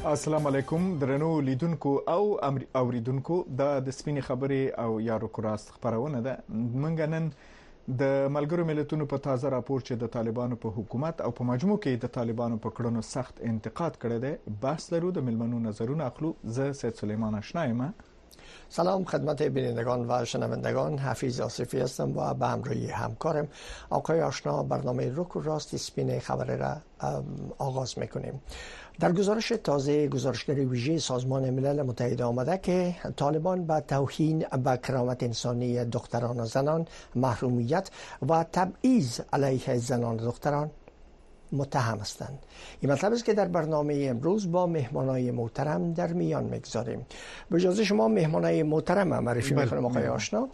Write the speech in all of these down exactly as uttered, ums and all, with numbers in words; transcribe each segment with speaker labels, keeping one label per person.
Speaker 1: السلام علیکم درنو لیدونکو او اوریدونکو د سپینې خبرې او یارو کراست خبرونه ده. منګ نن د ملګرو ملتونو په تازه راپور چې د طالبانو په حکومت او په مجموع کې د طالبانو په کړنو سخت انتقاد کړی دی بحث لرو. د ملمنو نظرونه اخلو. زه سید سلیمان آشنایم.
Speaker 2: سلام خدمت بینندگان و شنوندگان، حفیظ آصفی هستم و به همراهی همکارم آقای آشنا برنامه رک و راست سپین خبر را آغاز میکنیم. در گزارش تازه گزارشگر ویژه سازمان ملل متحد آمده که طالبان به توهین به کرامت انسانی دختران و زنان، محرومیت و تبعیض علیه زنان و دختران متهم هستند. این مطلب است که در برنامه امروز با مهمانای محترم در میان میگذاریم. به اجازه شما مهمانای محترم معرفی میکنم آقای آشنا.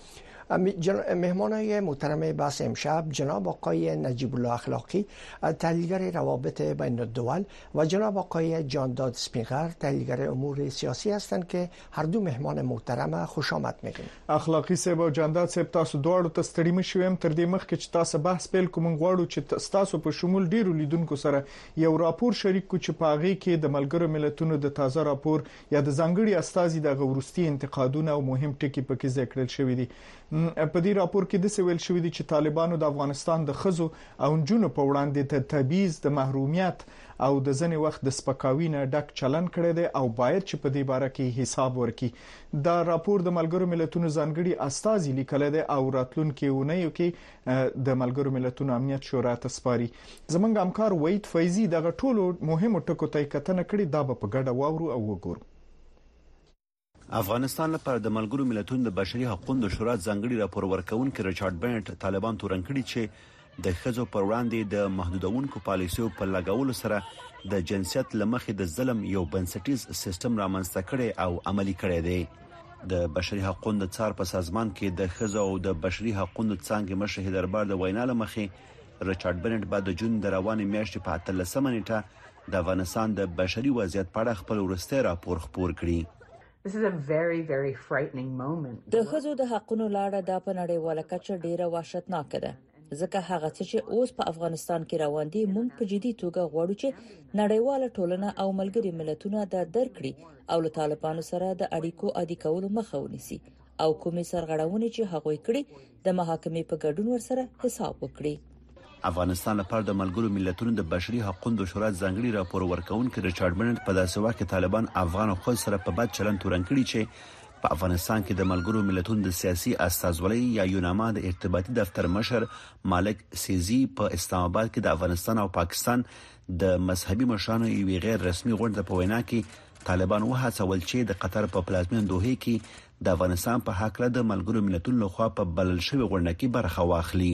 Speaker 2: مهمانای محترم بحث امشب جناب آقای نجیب الله اخلاقی، تحلیلگر روابط بین الدول، و جناب آقای جانداد سپینغر، تحلیلگر امور سیاسی هستند که هر دو مهمان محترم خوش آمد میگیم.
Speaker 1: اخلاقی صاحب او جانداد صاحب تاسو دواړو ته ستړي مشوم. تر دې مخکې چې تاسو بحث پیل کوم غواړو چې تاسو په شمول ډیرو لیدونکو سره یو راپور شریک کو چې په هغه کې د ملګرو ملتونو د تازه راپور یا د ځانګړي استازي د غورستي انتقادونه او مهم ټکي پکې ذکر شوی دي. په دې راپور کې د سویل شوی دي چې طالبانو د افغانستان د خزو او نجونو په وړاندې د تبعیض، د محرومیت او د ځنې وخت د سپکاوي نه ډک چلن کړی دی او باید چې په دې باره کې حساب ورکړي. دا راپور د ملګرو ملتونو ځانګړي استازي لیکلی دی او راتلونکي اونیو کې د ملګرو ملتونو امنیت شورا ته سپاري. زموږ همکار وحید فیضي دغه ټولو مهمو ټکو ته کتنه کړې. دا به په ګډه واورو او وګورو.
Speaker 3: افغانستان لپاره د ملګرو ملتونو د بشري حقوقو شورا ځانګړي راپور ورکونکي ریچارډ بنټ طالبان تورن کړي چې د ښځو پر وړاندې د محدودونکو پالیسیو په لګولو سره د جنسیت لمخې د ظلم یو بنسټیز سیستم رامنځته کړي او عملی کړي دي. د بشري حقوقو د څار په سازمان کې د ښځو او د بشري حقوقو څنګه مشر دربار د وینا لمخې ریچارډ بنټ بعد د جون د روانې میاشتې په اتلسمه نیټه د افغانستان د بشري وضعیت په اړه خپل ورسته راپور خپور کړی.
Speaker 4: This is a very very frightening moment.
Speaker 5: د ښځو د حقونو لاړه د په نړیواله کچه ډیره وحشتناک ده. ځکه هغه چې اوس په افغانستان کې روان دي موږ په جدي توګه غواړو چې نړیواله ټولنه او ملګري ملتونه د درکړي او له طالبانو سره د اړیکو عادي کولو مخه ونیسي او کومې سرغړونې چې هغوی کړي د محاکمې په ګډون ورسره حساب وکړي.
Speaker 3: افغانستان لپاره د ملګرو ملتونو د بشري حقوقو شورا ځانګړي راپور ورکونکي ریچارډ بنټ په داسې وخت کې طالبان افغان خلک سره په بد چلن تورن کړي چې په افغانستان کې د ملګرو ملتونو د سیاسي استازولۍ یا یوناما د ارتباطي دفتر مشر مالک سیزی په اسلام آباد کې د افغانستان او پاکستان د مذهبي مشرانو یو غیر رسمي غونډه په وینا کې طالبان وهڅول چې د قطر په پلازمین دوحه کې د افغانستان په حق له د ملګرو ملتونو لخوا په بلل شوی غونډه کې برخه واخلي.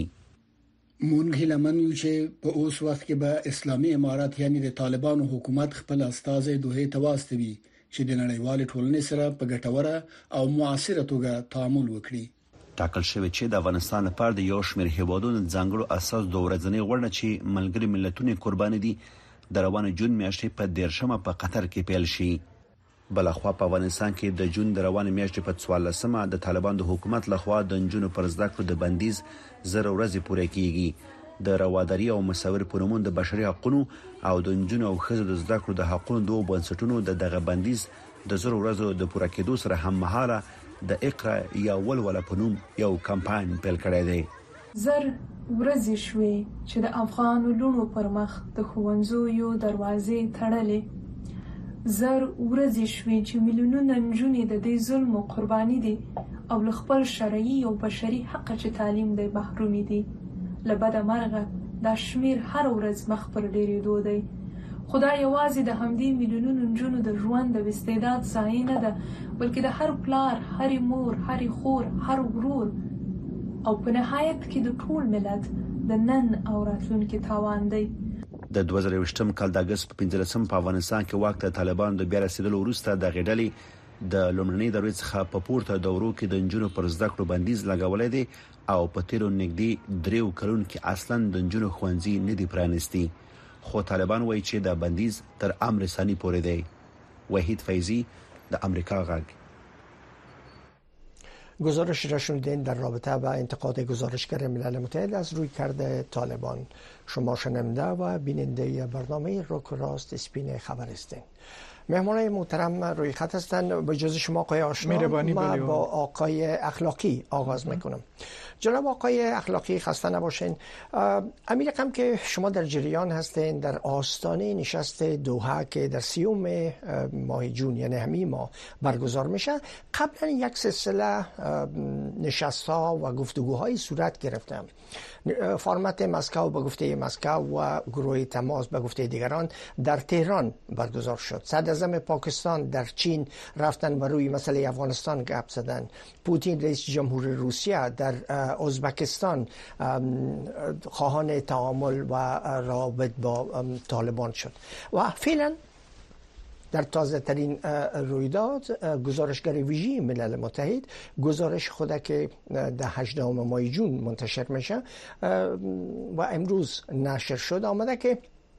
Speaker 6: مونږ هیله من یو چې په اوس وخت کې به اسلامي امارات یعنی د طالبانو حکومت خپل استازي دوه ته واستوي چې د نړیوال ټولنې سره په ګټوره او موثره توګه تعامل وکړي.
Speaker 3: ټاکل شوی چې د افغانستان لپاره د یو شمېر هیوادونو ځانګړو اساس د ورځنی غونډه چې ملګري ملتونه قرباني دي د روان جون میاشتې په دیرشمه په قطر کې پیل شي. بلخوا په افغانستان کې د جون د روان میاشتې په څوارلسمه د طالبان د حکومت لخوا د نجونو پر زده کړو د بندیز زر ورځې پوره کیږي. د رواداري او مصور په نوم د بشري حقوقو او د نجونو او ښځو د زده کړو د حقوقو دوه بنسټونو د دغه بندیز د زر ورځو د پوره کېدو سره هم مهاله د اقرا یا ولوله په نوم یو کمپاین پیل کړی دی.
Speaker 7: زر ورځې شوي چې د افغان لونو پر مخ د ښوونځیو دروازې تړلې. زر ورځې شوي چې میلیونونه نجونې د دې ظلم قرباني دي او له خپل شرعي او بشري حق چې تعلیم دی محرومي دي. له بده مرغه دا شمیر هر ورځ مخ پر ډیرېدو دی. خدای یوازې د همدې میلیونونو نجونو د ژوند د استعداد ځای نه ده، بلکې د هر پلار، هر مور، هر خور، هر ورور او په نهایت کې د ټول ملت د نن او راتلونکي تاوان دی.
Speaker 3: د دوه زره یوولسم کال د اگست په پنځلسم په افغانستان کې واک ته طالبان د بیا رسیدلو وروسته د غډلې د لومړنۍ دورې څخه په پورته دورو کې د نجونو پر زده کړو بندیز لګولې دي او په تیرو نږدې دریو کلونو کې اصلاً د نجونو ښوونځي نه دي پرانیستي. خو طالبان وایي چې د بندیز تر امر ثاني پورې دی. وحید فیضی د امریکا غږ.
Speaker 2: گزارش را شنیدین در رابطه با انتقاد گزارشگر ملل متحد از رویکرد طالبان. شما شنونده و بیننده برنامه رک و راست سپین خبر هستین. مهمان محترم روی خط هستند. به جز شما آقای آشنا ما با آقای اخلاقی آغاز میکنم. جناب آقای اخلاقی خسته نباشین. امیرکم که شما در جریان هستین در آستانه نشست دوحه که در سیوم ماه جون یعنی همین ماه برگزار میشه، قبلا یک سلسله نشست ها و گفتگوهای صورت گرفته. فرمت مسکو به گفته مسکو و گروه تماس به گفته دیگران در تهران برگزار شد. صدر اعظم پاکستان در چین رفتن و روی مسئله افغانستان گپ زدن. پوتین رئیس جمهور روسیه در ازبکستان خواهان تعامل و رابط با طالبان شد و فعلا در تازه ترین رویداد گزارشگر ویژه ملل متحد گزارش خود که در هجدهم ماه جون منتشر میشه و امروز نشر شد آمده که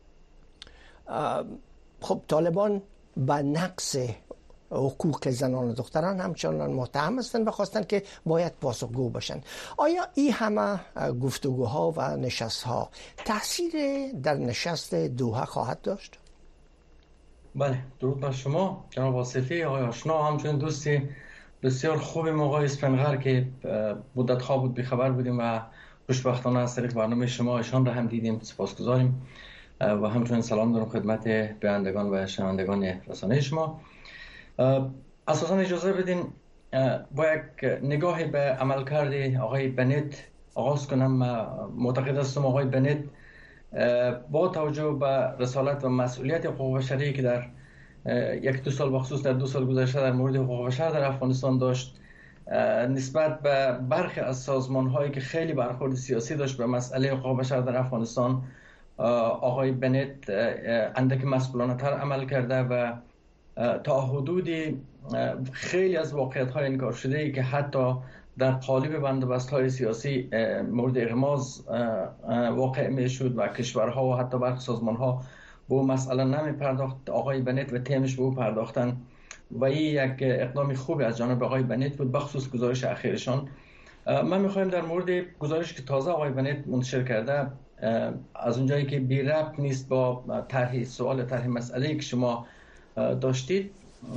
Speaker 2: خب طالبان به نقض حقوق زنان و دختران همچنان متهم هستند و خواستند که باید پاسخگو باشند. آیا این همه گفتگوها و نشستها تاثیر در نشست دوحه خواهد داشت؟
Speaker 8: بله، درود بر شما جناب آصفی، آقای آشنا، همچنین دوستی بسیار خوب آقای اسفندیار که مدت ها بود بیخبر بودیم و خوشبختانه از طریق برنامه شما ایشان را هم دیدیم. سپاسگزاریم و همچنین سلام دارم خدمت بینندگان و شنوندگان رسانه شما. اساسا اجازه بدین با یک نگاه به عملکرد آقای بنت آغاز کنم. معتقد هستم آقای بنت با توجه به رسالت و مسئولیت حقوق بشری که در یک دو سال بخصوص در دو سال گذشته در مورد حقوق بشر در افغانستان داشت، نسبت به برخی از سازمان هایی که خیلی برخورد سیاسی داشت به مسئله حقوق بشر در افغانستان، آقای بنت اندک مسئولانه تر عمل کرده و تا حدودی خیلی از واقعیت های انکار شده ای که حتی در قالب بندوبست های سیاسی مورد اغماض واقع می شد و کشورها و حتی برخی سازمان ها به اون مسئله نمی پرداخت. آقای بنت و تیمش به او پرداختن و این یک اقدام خوبی از جانب آقای بنت بود، بخصوص گزارش اخیرشان. من میخوایم در مورد گزارش که تازه آقای بنت منتشر کرده، از اونجایی که بی ربط نیست با طرح سوال طرح مسئله که شما داشتید،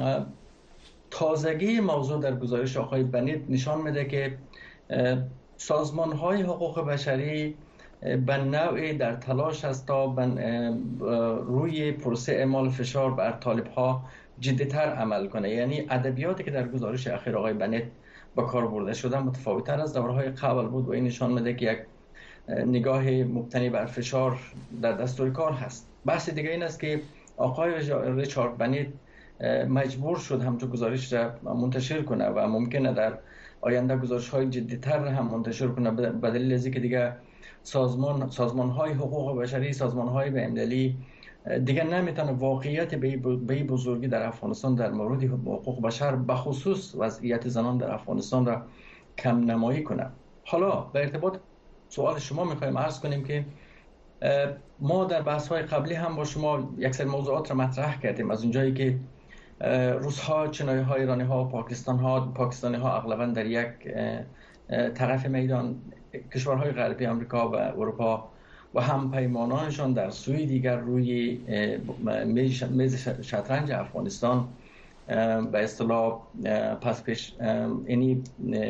Speaker 8: تازگی موضوع در گزارش آقای بنت نشان میده که سازمان های حقوق بشری به نوعی در تلاش است تا روی پروسه اعمال فشار بر طالب ها جدی‌تر عمل کنه. یعنی ادبیاتی که در گزارش اخیر آقای بنت با کار برده شده متفاوت‌تر از دورهای قبل بود و این نشان میده که یک نگاه مبتنی بر فشار در دستور کار هست. بحث دیگه این است که آقای ریچارد بنت مجبور شد همچون گزارش را منتشر کنه و ممکنه در آینده گزارش های جدی‌تر هم منتشر کنه به دلیل از اینکه دیگه سازمان سازمان های حقوق بشری، سازمان های بین‌المللی دیگه نمیتونه واقعیت به این بزرگی در افغانستان در مورد حقوق بشر به خصوص وضعیت زنان در افغانستان را کم نمایی کنه. حالا به ارتباط سوال شما میخوایم عرض کنیم که ما در بحث های قبلی هم با شما یک سری موضوعات را مطرح کردیم، از اونجایی که روس ها، چینایی ها، ایرانی ها، پاکستان ها، پاکستانی ها اغلبا در یک طرف میدان، کشورهای غربی آمریکا و اروپا و هم پیمانانشان در سوی دیگر روی میز شطرنج افغانستان به اصطلاح پس پیش اینی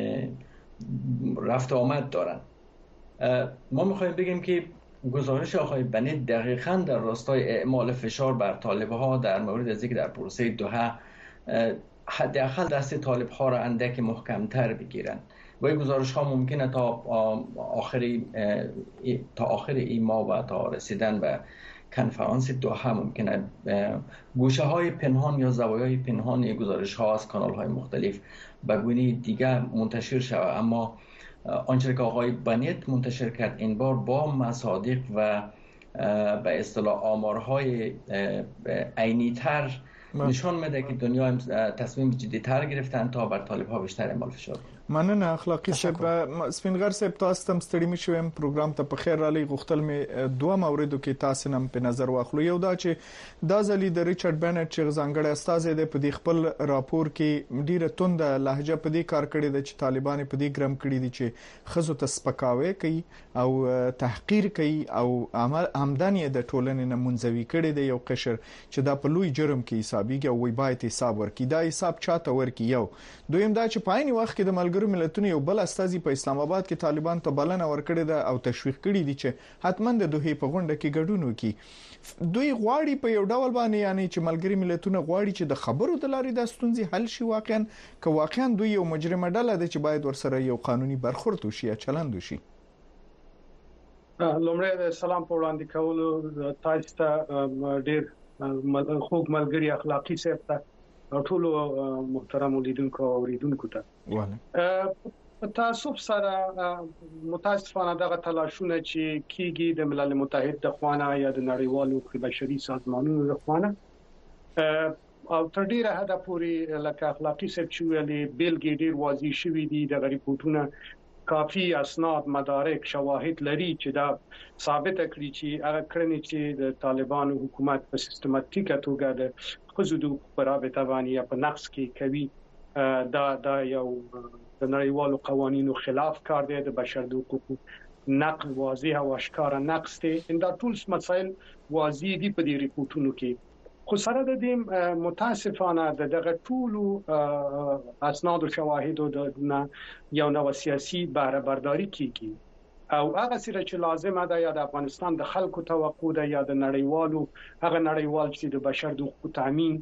Speaker 8: رفت آمد دارن. ما میخوایم بگیم که گزارش آقای بنت دقیقاً در راستای اعمال فشار بر طالب‌ها در مورد از اینکه در پروسه دوحه حداقل دست طالب‌ها را اندک محکم‌تر بگیرن و این گزارش ها ممکنه تا آخری تا آخر این ماه و تا رسیدن به کنفرانس دوحه ممکنه گوشه های پنهان یا زوایای پنهان این گزارش ها از کانال های مختلف به گونه دیگه منتشر شود، اما آنچه که آقای بنت منتشر کرد این بار با مصادیق و به اصطلاح آمارهای عینی تر نشان میده که دنیا تصمیم جدی تر گرفتن تا بر طالب ها بیشتر اعمال فشار کنند.
Speaker 1: مننه اخلاقی صاحب. سپینغر صاحب تاسو تم ستړي مشوم پروګرام ته په خیر را لې غختل می دوه موردو کې تاسو نم په نظر واخلو. یو دا چې د ځلې د ریچارډ بنټ چې ځانګړی استاد دی په دې خپل راپور کې ډیره توند لهجه په دې کار کړی دی چې طالبان په دې ګرم کړی دي چې خزو ته سپکاوي کوي او تحقیر کوي او عمل آمدنی د ټولنې نه منځوي کړي دی یو قشر چې دا په لوی جرم کې حسابيږي او وی باید حساب ورکړي. دا حساب چاته ورکړي؟ یو دویم دا چې په عین وخت کې د ملګرو ملتونو یو بل استازي په اسلام آباد کې طالبان ته بلنه ورکړې ده او تشویق کړي دي چې حتماً د دوه په غونډه کې ګډون وکړي. دوی غواړي په یو ډول باندې یعنی چې ملګری ملتونه غواړي چې د خبرو د لارې د ستونزې حل شي واقعا که واقعا دوی یو مجرمه ډله ده چې باید ورسره یو قانوني برخورد وشي یا چلند وشي.
Speaker 9: لومړی د سلام په وړاندې کولو تاسو ته ډیر خوږ ملګری اخلاقی صاحب ته او ټول محترم لیدونکو او اوریدونکو ته واله تاسو سره متاسفانه دغه تلاشونه چې کیږي د ملل متحد د خوانه یا د نړیوالو حقوق بشري سازمانونو د خوانه او تر ډیره حد پورې لکه اخلاقی صاحب چې ویلي بیلګې ډیر واضح شوې دي د ریپورتونو کافي اسناد مدارک شواهد لري چې دا ثابت کړي چې هغه کړنې چې د طالبانو حکومت په سیستماتیکه توګه د حدود پرابطه باندې یا په نقص کې کوي دا دا یو د نړیوالو قوانینو خلاف کار دی، د بشر د حقوقو نقض واضح او اشکار نقض دی. دا ټول مسایل واضح دي په دې ریپورتونو کې. خو سره د دې متاسفانه د دغه ټولو اسناد او شواهد د یو نو سیاسي بهره‌برداري کیږي او هغه سره چې لازمه ده یا د افغانستان د خلکو توقع ده یا د نړیوالو هغه نړیوال چې د بشر د حقوقو تامین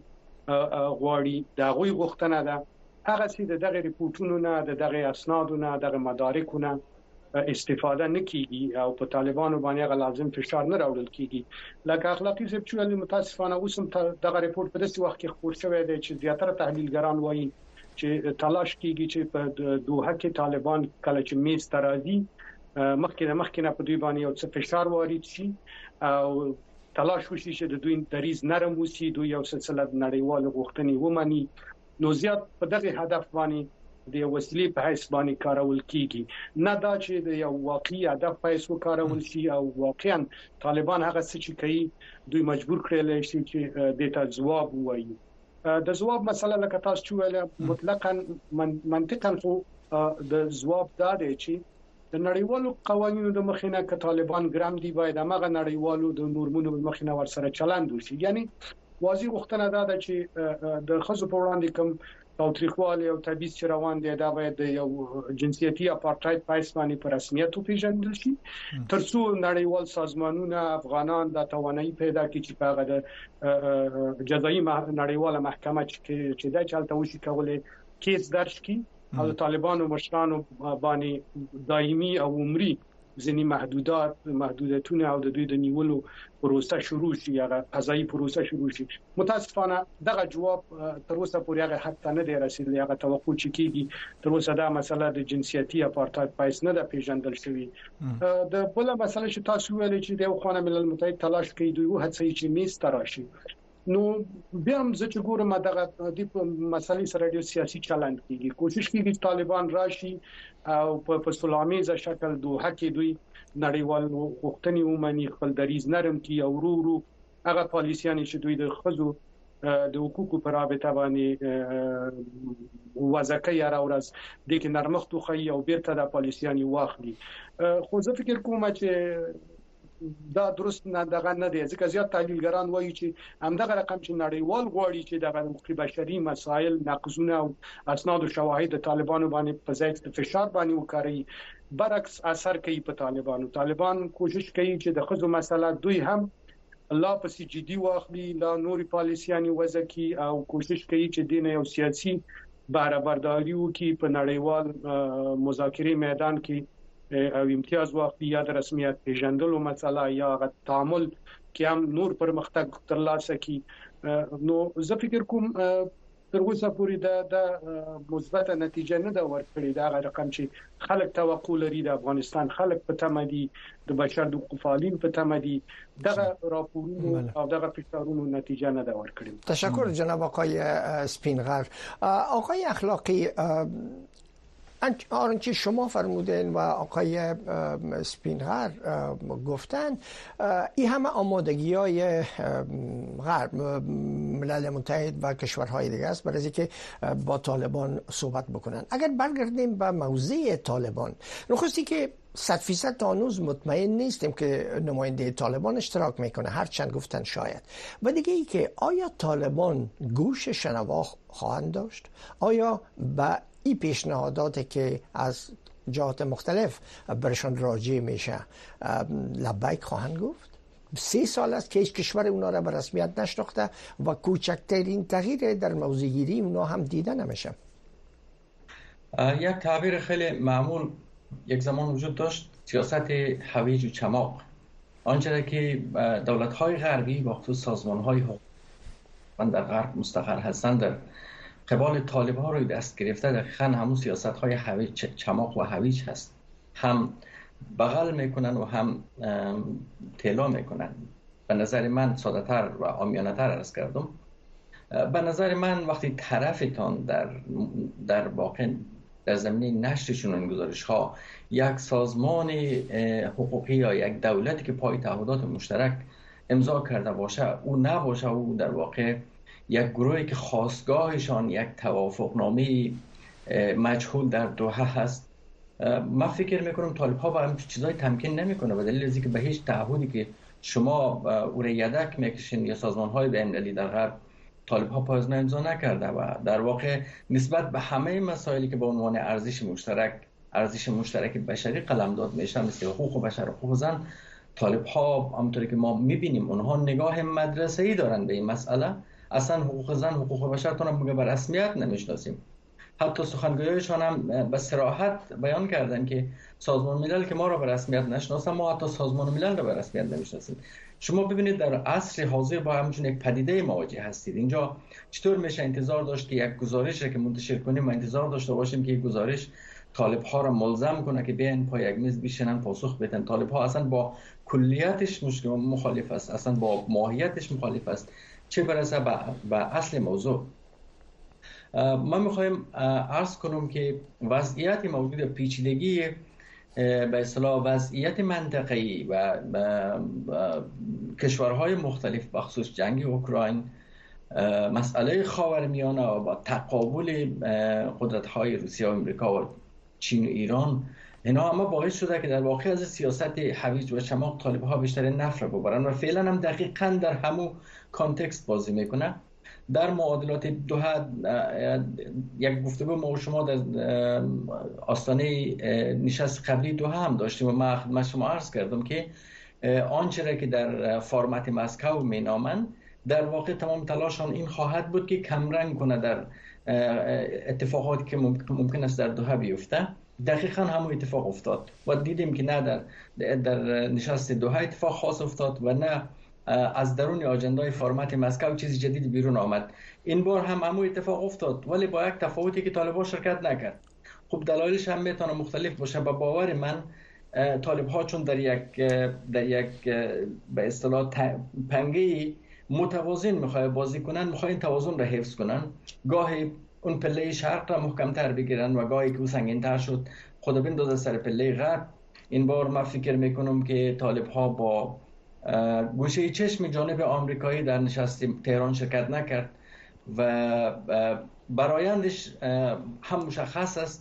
Speaker 9: غواړي دا غوي غوښتنه ده هغه چې دغه ریپورتونو نه دغه اسنادو نه دغه مدارکونو استفاده نکېږي او په طالبانو باندې غو لازم فشار نه راوړل کیږي. لکه اخلاقی صاحب چې متاسفانه اوسم دغه ریپورت په داسې وخت کې خبر شوی دی چې زیاتره تحلیلګران وایي چې تلاش کیږي چې په دوحه کې طالبان کله چې میز ترازی مخکې مخکې نه په دوی باندې یو څه فشار وارد شي او تلاش وشي چې د دوی دریز نرم وسی دوی یو سلسله نړیوال غوښتنې ومني نو زیات په دغه هدف باندې د وسیلې په حساب باندې کارول کیږي نه دا چې د یو واقعي هدف په حساب کارول شي او واقعا طالبان هغه څه چې کوي دوی مجبور کړل شي چې د ته جواب وایي. د جواب مسله لکه تاسو ویل مطلقاً منطقاً خو د جواب دا دی چې د نړیوالو قوانینو د مخینه ک طالبان ګرام دی باید هغه نړیوالو د نورمونو مخینه ورسره چلند وشي. یعنی واضح غوښتنه ده چې د خزو په وړاندې کوم تاریخوالي او تبعیض چې روان دي دا باید یو جنسیتي اپارټایډ پایس باندې په رسمیت وپیژندل شي ترڅو نړیوال سازمانونه افغانان د توانایي پیدا کړي چې په هغه د جزایي نړیواله محکمه چې دا چلته وشي کولای کیس درج کړي او طالبانو مشرانو باندې دایمي او عمري ځینی محدودات محدودیتونه او د دوی د نیولو پروسه شروع شي یا قضایي پروسه شروع شي. متاسفانه دغه جواب تر اوسه پورې هغه حتی نه دی رسیدلی. هغه توقع چې کیږي تر اوسه دا مسله د جنسیتي اپارټایډ پایس نه د پیژندل شوی. د بل مسله چې تاسو ویل چې د خوانه ملل متحد تلاش کوي دوی هڅه چې میز تراشي نو بیا هم زه چې ګورم دغه د مسلې سره ډیر سیاسي چلند کیږي. کوشش کیږي طالبان راشي او په سلاميزه شکل دوه کې دوی نړیوال غوښتنې ومني خپل دریز نرم کی او ورو ورو هغه پالیسيان چې دوی د خزو د حقوقو پر رابطه باندې وځکه یا راورز د کې نرمښت خو او بیرته د پالیسيان واخلي. خو زه فکر کوم چې دا درست نه دغه نه دی ځکه زیات تحلیلګران وایي چې همدغه رقم چې نړیوال غواړي چې دغه حقوقي بشري مسایل نقضونه او اسناد او شواهد د طالبانو باندې په ځای د فشار باندې وکړي برعکس اثر کوي په طالبانو. طالبان کوشش کوي چې د خزو مسله دوی هم الله پسې جدي واخلي لا نوري پالیسيان وځکي او کوشش کوي چې دین یو سیاسي بهره‌برداري وکړي په نړیوال مذاکره میدان کې او امتیاز واخلي یا د رسمیت پیژندلو مسله یا غ تعامل کې هم نور پرمختګ ترلاسه کی. نو زه فکر کوم تر اوسه پورې دا د مثبت نتیجه نه دا ورکړي. دا رقم چې خلک توقع لري د افغانستان خلک په تمدي د بشر د حقوقو په تمدي دغه راپورونو او دغه فشارونو نتیجه نه دا ورکړي.
Speaker 2: تشکر جناب آقای سپینغر. آقای اخلاقی آنچه شما فرمودین و آقای اسپینغر گفتن، این همه آمادگی های غرب، ملل متحد و کشورهای دیگه است برای اینکه با طالبان صحبت بکنن. اگر برگردیم به موضوع طالبان، نخستی که صد فیصد تا هنوز مطمئن نیستیم که نماینده طالبان اشتراک میکنه، هرچند گفتن شاید. و دیگه ای که آیا طالبان گوش شنوا خواهند داشت؟ آیا به این پیشنهاداتی که از جهات مختلف برشان راجع میشه لبیک خواهند گفت؟ سه سال است که هیچ کشور اونا را به رسمیت نشناخته و کوچکترین تغییر در موضوعگیری اونا هم دیده نمیشه.
Speaker 8: یک تعبیر خیلی معمول یک زمان وجود داشت، سیاست هویج و چماق. آنچه که دولت‌های غربی و خصوص سازمان‌های حکومت در غرب مستقر هستند در قبال طالب‌ها روی دست گرفته، دقیقاً همون سیاست‌های هویج چماق و هویج هست. هم بغل میکنن و هم طلا میکنن. به نظر من ساده‌تر و عامیانه‌تر عرض کردم. به نظر من وقتی طرفتان در در واقع در زمینه نشر چنین گزارش‌ها یک سازمان حقوقی یا یک دولتی که پای تعهدات مشترک امضا کرده باشه، او نباشه، او در واقع یک گروهی که خاستگاهشان یک توافقنامه مجهول در دوحه هست، من فکر میکنم طالب ها با همین چیزای تمکین نمیکنه، به دلیل اینکه به هیچ تعهدی که شما او را یدک میکشین یا سازمان های بین‌المللی در غرب طالب ها پایزنه امضا نکرده و در واقع نسبت به همه مسائلی که به عنوان ارزش مشترک ارزش مشترک بشری قلمداد میشن، مثل حقوق بشر و حقوق زن، طالب ها همونطوری که ما میبینیم اونها نگاه مدرسه‌ای دارن به این مسئله. اصلا حقوق زن، حقوق بشر تون هم به رسمیت نمیشناسیم. حتی سخنگویانشان هم به صراحت بیان کردن که سازمان ملل که ما را به رسمیت نشناسه، ما حتی سازمان ملل را به رسمیت نمیشناسیم. شما ببینید در عصر حاضر با همچون یک پدیده مواجه هستید. اینجا چطور میشه انتظار داشت که یک گزارش را که منتشر کنیم ما انتظار داشته باشیم که یک گزارش طالب ها را ملزم کنه که بیاین پای یک میز بشینن پاسخ بدن؟ طالب ها اصلا با کلیتش مخالف است، اصلا با ماهیتش مخالف است، چه برسه به اصل موضوع. من میخوایم عرض کنم که وضعیت موجود پیچیدگی به اصطلاح وضعیت منطقه‌ای و کشورهای مختلف بخصوص جنگ اوکراین، مسئله خاورمیانه و با تقابل قدرت‌های روسیه و امریکا و چین و ایران، اینا همه باعث شده که در واقع از سیاست هویج و چماق طالب‌ها بیشتر نفر ببرن و فعلا هم دقیقاً در همون کانتکست بازی میکنه. در معادلات دوحه یک گفتگو ما و شما در آستانه نشست قبلی دوحه هم داشتیم و من خدمت شما عرض کردم که آنچه را که در فرمت مسکو مینامند در واقع تمام تلاششان این خواهد بود که کمرنگ کنه در اتفاقاتی که ممکن است در دوحه بیفته. دقیقاً همون اتفاق افتاد و دیدیم که نه در در نشست دوحه اتفاق خاص افتاد و نه از درون آجندای فرمت مسکو چیز جدید بیرون آمد. این بار هم همون اتفاق افتاد، ولی با یک تفاوتی که طالب‌ها شرکت نکرد. خب دلایلش هم میتونه مختلف باشه. با باور من طالب‌ها چون در یک در یک به اصطلاح پنگه متوازن میخواد بازی کنن، میخواد این توازن را حفظ کنن، گاهی اون پله شرق را محکم‌تر بگیرن و گاهی که او سنگین‌تر شد خود بندازه سر پله غرب. این بار من فکر میکنم که طالب‌ها با گوشه چشم جانب آمریکایی در نشست تهران شرکت نکرد و برایندش هم مشخص است.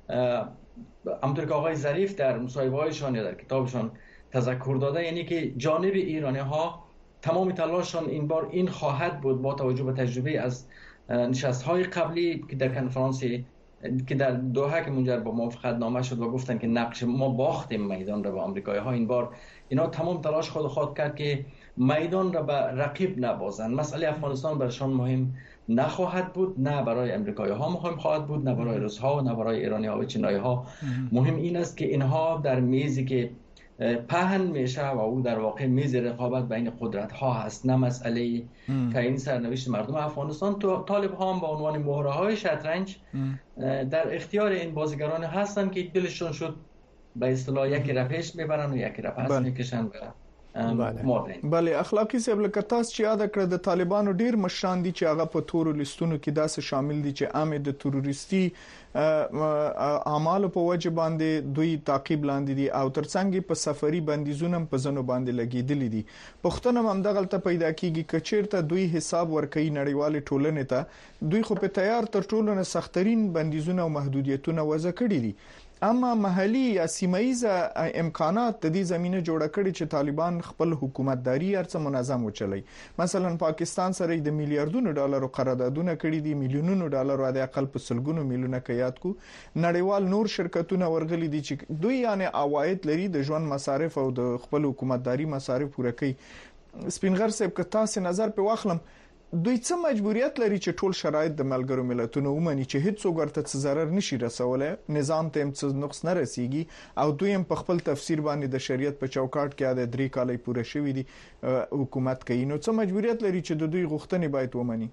Speaker 8: همونطور که آقای ظریف در مصاحبه‌هایشان یا در کتابشان تذکر داده، یعنی که جانب ایرانی ها تمام تلاششان این بار این خواهد بود با توجه به تجربه از نشست‌های قبلی که در کنفرانس که در دوحه که منجر به موافقت نامه شد و گفتن که نقش ما باختیم میدان را به آمریکایی ها، این بار اینا تمام تلاش خود خود کرد که میدان را به رقیب نبازن. مسئله افغانستان برشان مهم نخواهد بود، نه برای آمریکایی ها مهم خواهد بود، نه برای روس ها و نه برای ایرانی ها و چینایی ها. مهم این است که اینها در میزی که پهن میشه و او در واقع میز رقابت بین قدرت ها هست، نه مسئله تعیین سرنوشت مردم افغانستان. تو طالب ها هم با عنوان مهره های شطرنج در اختیار این بازیگران هستن که دلشون شد به اصطلاح یکی را پیش میبرن و یکی را پس میکشن و
Speaker 1: بله اخلاقی سیب لکه تاسو چې یاد کړ د طالبانو ډیر مشران دي چې هغه په تور لیستونو کې داسې شامل دي چې عامه د تروریستي اعمال په وجه باندې دوی تعقیب لاندې دي او ترڅنګ په سفري بندیزونه په ځنو باندې لګیدلې دي پښتون هم دغلطه پیدا کیږي کچیرته دوی حساب ورکړي نړیوال ټولنې ته دوی خو په تیار تر ټولو نه سخترین بندیزونه او محدودیتونه وضع کړي دي اما محلي یا سیمایي امکانات د دې زمينه جوړه کړي چې طالبان خپل حکومتداري هرڅه منظم وچلي مثلا پاکستان سره د میلیارډونو ډالرو قراردادونه کړي دي میلیونونو ډالرو د اقل په سلګونو میلیونه کیات کو نړیوال نور شرکتونه ورغلي دي چې دوی یعنی عواید لري د ژوند مصارف او د خپل حکومتداري مصارف پوره کوي سپینغر صاحب که تاسو نظر په واخلم دوی څه مجبوریت لري چې ټول شرایط د ملګرو ملتونو ومني چې هیڅ څوک ورته څه ضرر نشي رسولای نظام ته هم څه نقص نه رسیږي او دوی هم په خپل تفسیر باندې د شریعت په چوکاټ کې د درې کالې پوره شوې دي حکومت کوي نو څه مجبوریت لري چې د دوی غوښتنې باید ومني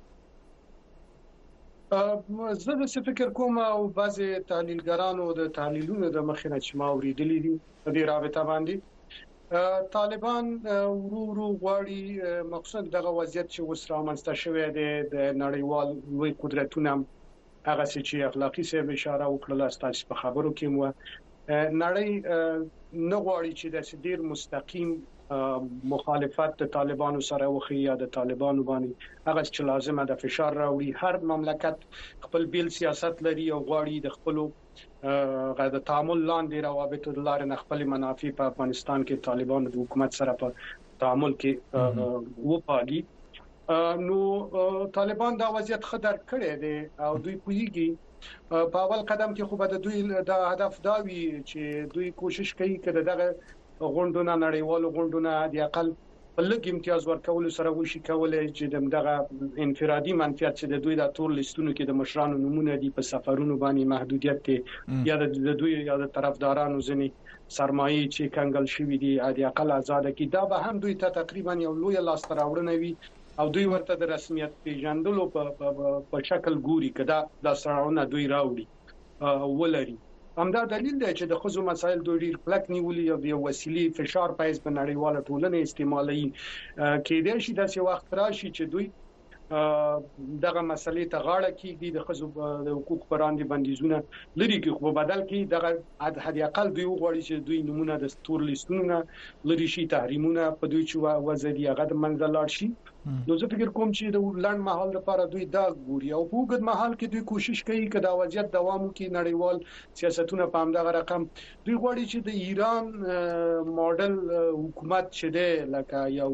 Speaker 9: زه د فکر کوم او بعضي تحلیلګرانو د تحلیلونو د مخینه چې ما اوریدلې دي په دې رابطه باندې طالبان ورو ورو غواړي مقصد دغه وضعیت چې وسره منځته شوی دی د نړیوال لوی قدرتونو هغه چې اخلاقی سره اشاره وکړه ستاسو په خبرو کې مو نړۍ نه غواړي چې د ډیر مستقیم مخالفت د طالبانو سره وخی یا د طالبانو باندې هغه چې لازمه د فشار راوړي هر مملکت خپل بیل سیاست لري او غواړي د خپل غیر د تعامل لاندې روابط د لارې نه خپل منافع په افغانستان کې طالبانو د حکومت سره په تعامل کې وپالي نو طالبان دا وضعیت خطر کړی دی او دوی پوهیږي په اول قدم کې خو به د دوی د هدف دا وی چې دوی کوشش کوي چې دغه غونډونه نړیوالو غونډونه د اقل لږ امتیاز ورکول سره وشي کولای چې دغه انفرادي منفعت چې د دوی د تور لیستونو کې د مشرانو نمونه دي په سفرونو باندې محدودیت دي یا د دوی یا د طرفدارانو ځنی سرمایي چې کنګل شوی دي د اقل آزاد کی دا به هم دوی ته تقریبا یو لوی لاس تراوړنه وي او دوی ورته د رسمیت پیژندلو په شکل ګوري کدا د سرونه دوی راوړي ولري همدا دلیل دی چې د خزو مسایل دوی ډیر کلک نیولې او د وسیلې فشار پایز په نړیواله ټولنه استعمالي کې د شي د وخت راشي چې دوی دغه مسلې ته غاړه کیږي د خزو د حقوق پراندې بندیزونه لري کې خو بدل کې دغه حد اقل دوی وغواړي چې دوی نمونه د ستور لیستونه لري شي تحریمونه په دوی چې وزدي هغه د منځ لاړ شي نو زه فکر کوم چې د لاند مهال لپاره دوی دا ګوري او په وګد مهال کې دوی کوشش کوي چې دا وضعیت دوام وکړي نړیوال سیاستونه په همدغه رقم دوی غواړي چې د ایران ماډل حکومت چې دی لکه یو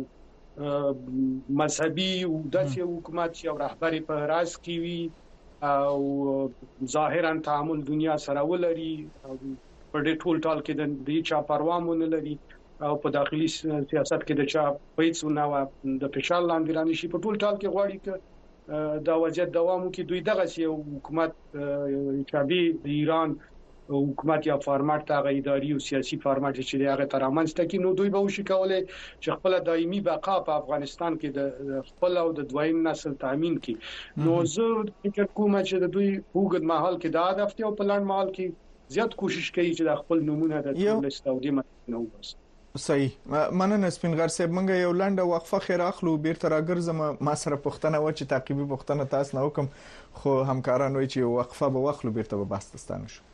Speaker 9: مذهبي او داسې حکومت چې رهبری په راس کې وي او ظاهرا تعامل دنیا سره ولري په دې ټول ټال کې د دې چا پروا مونږ لري او په داخلي سیاست کې د چا پیسو نه د فشار لاندې رانه شي په ټول ټال کې غواړي چې دا وضعیت دوام وکړي دوی دغه یو حکومت شابه د ایران حکومت یا فارمټ ته اداري او سیاسي فارمټ چې هغه ترامنځ ته کې نو دوی به وشي کولای چې خپل دایمي بقا په افغانستان کې د خپل او د دویم نسل تامین کړي نو زه فکر کوم چې دوی وګد مهال کې دا هدف دی او په لاند مهال کې زیات کوشش کوي چې د خپل نمونه د ټولست او د متنو بس
Speaker 1: صحیح مننه سپینغر صاحب منګه یو لنډه وقفه خیر اخلو بیرته راګرځم ما سره پښتنه و چې تعقیبي پښتنه تاسو نه وکم خو همکاران وایي چې وقفه به واخلو بیرته به بحث شو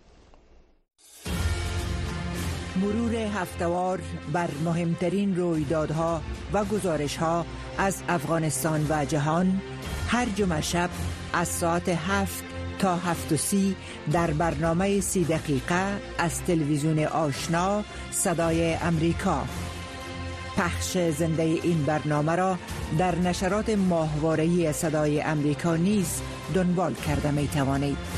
Speaker 10: مرور هفته‌وار بر مهمترین رویدادها و گزارش‌ها از افغانستان و جهان هر جمعه شب از ساعت هفت تا هفت و سی در برنامه سی دقیقه از تلویزیون آشنا صدای امریکا پخش زنده این برنامه را در نشرات ماهواره‌ای صدای امریکا نیز دنبال کرده می توانید.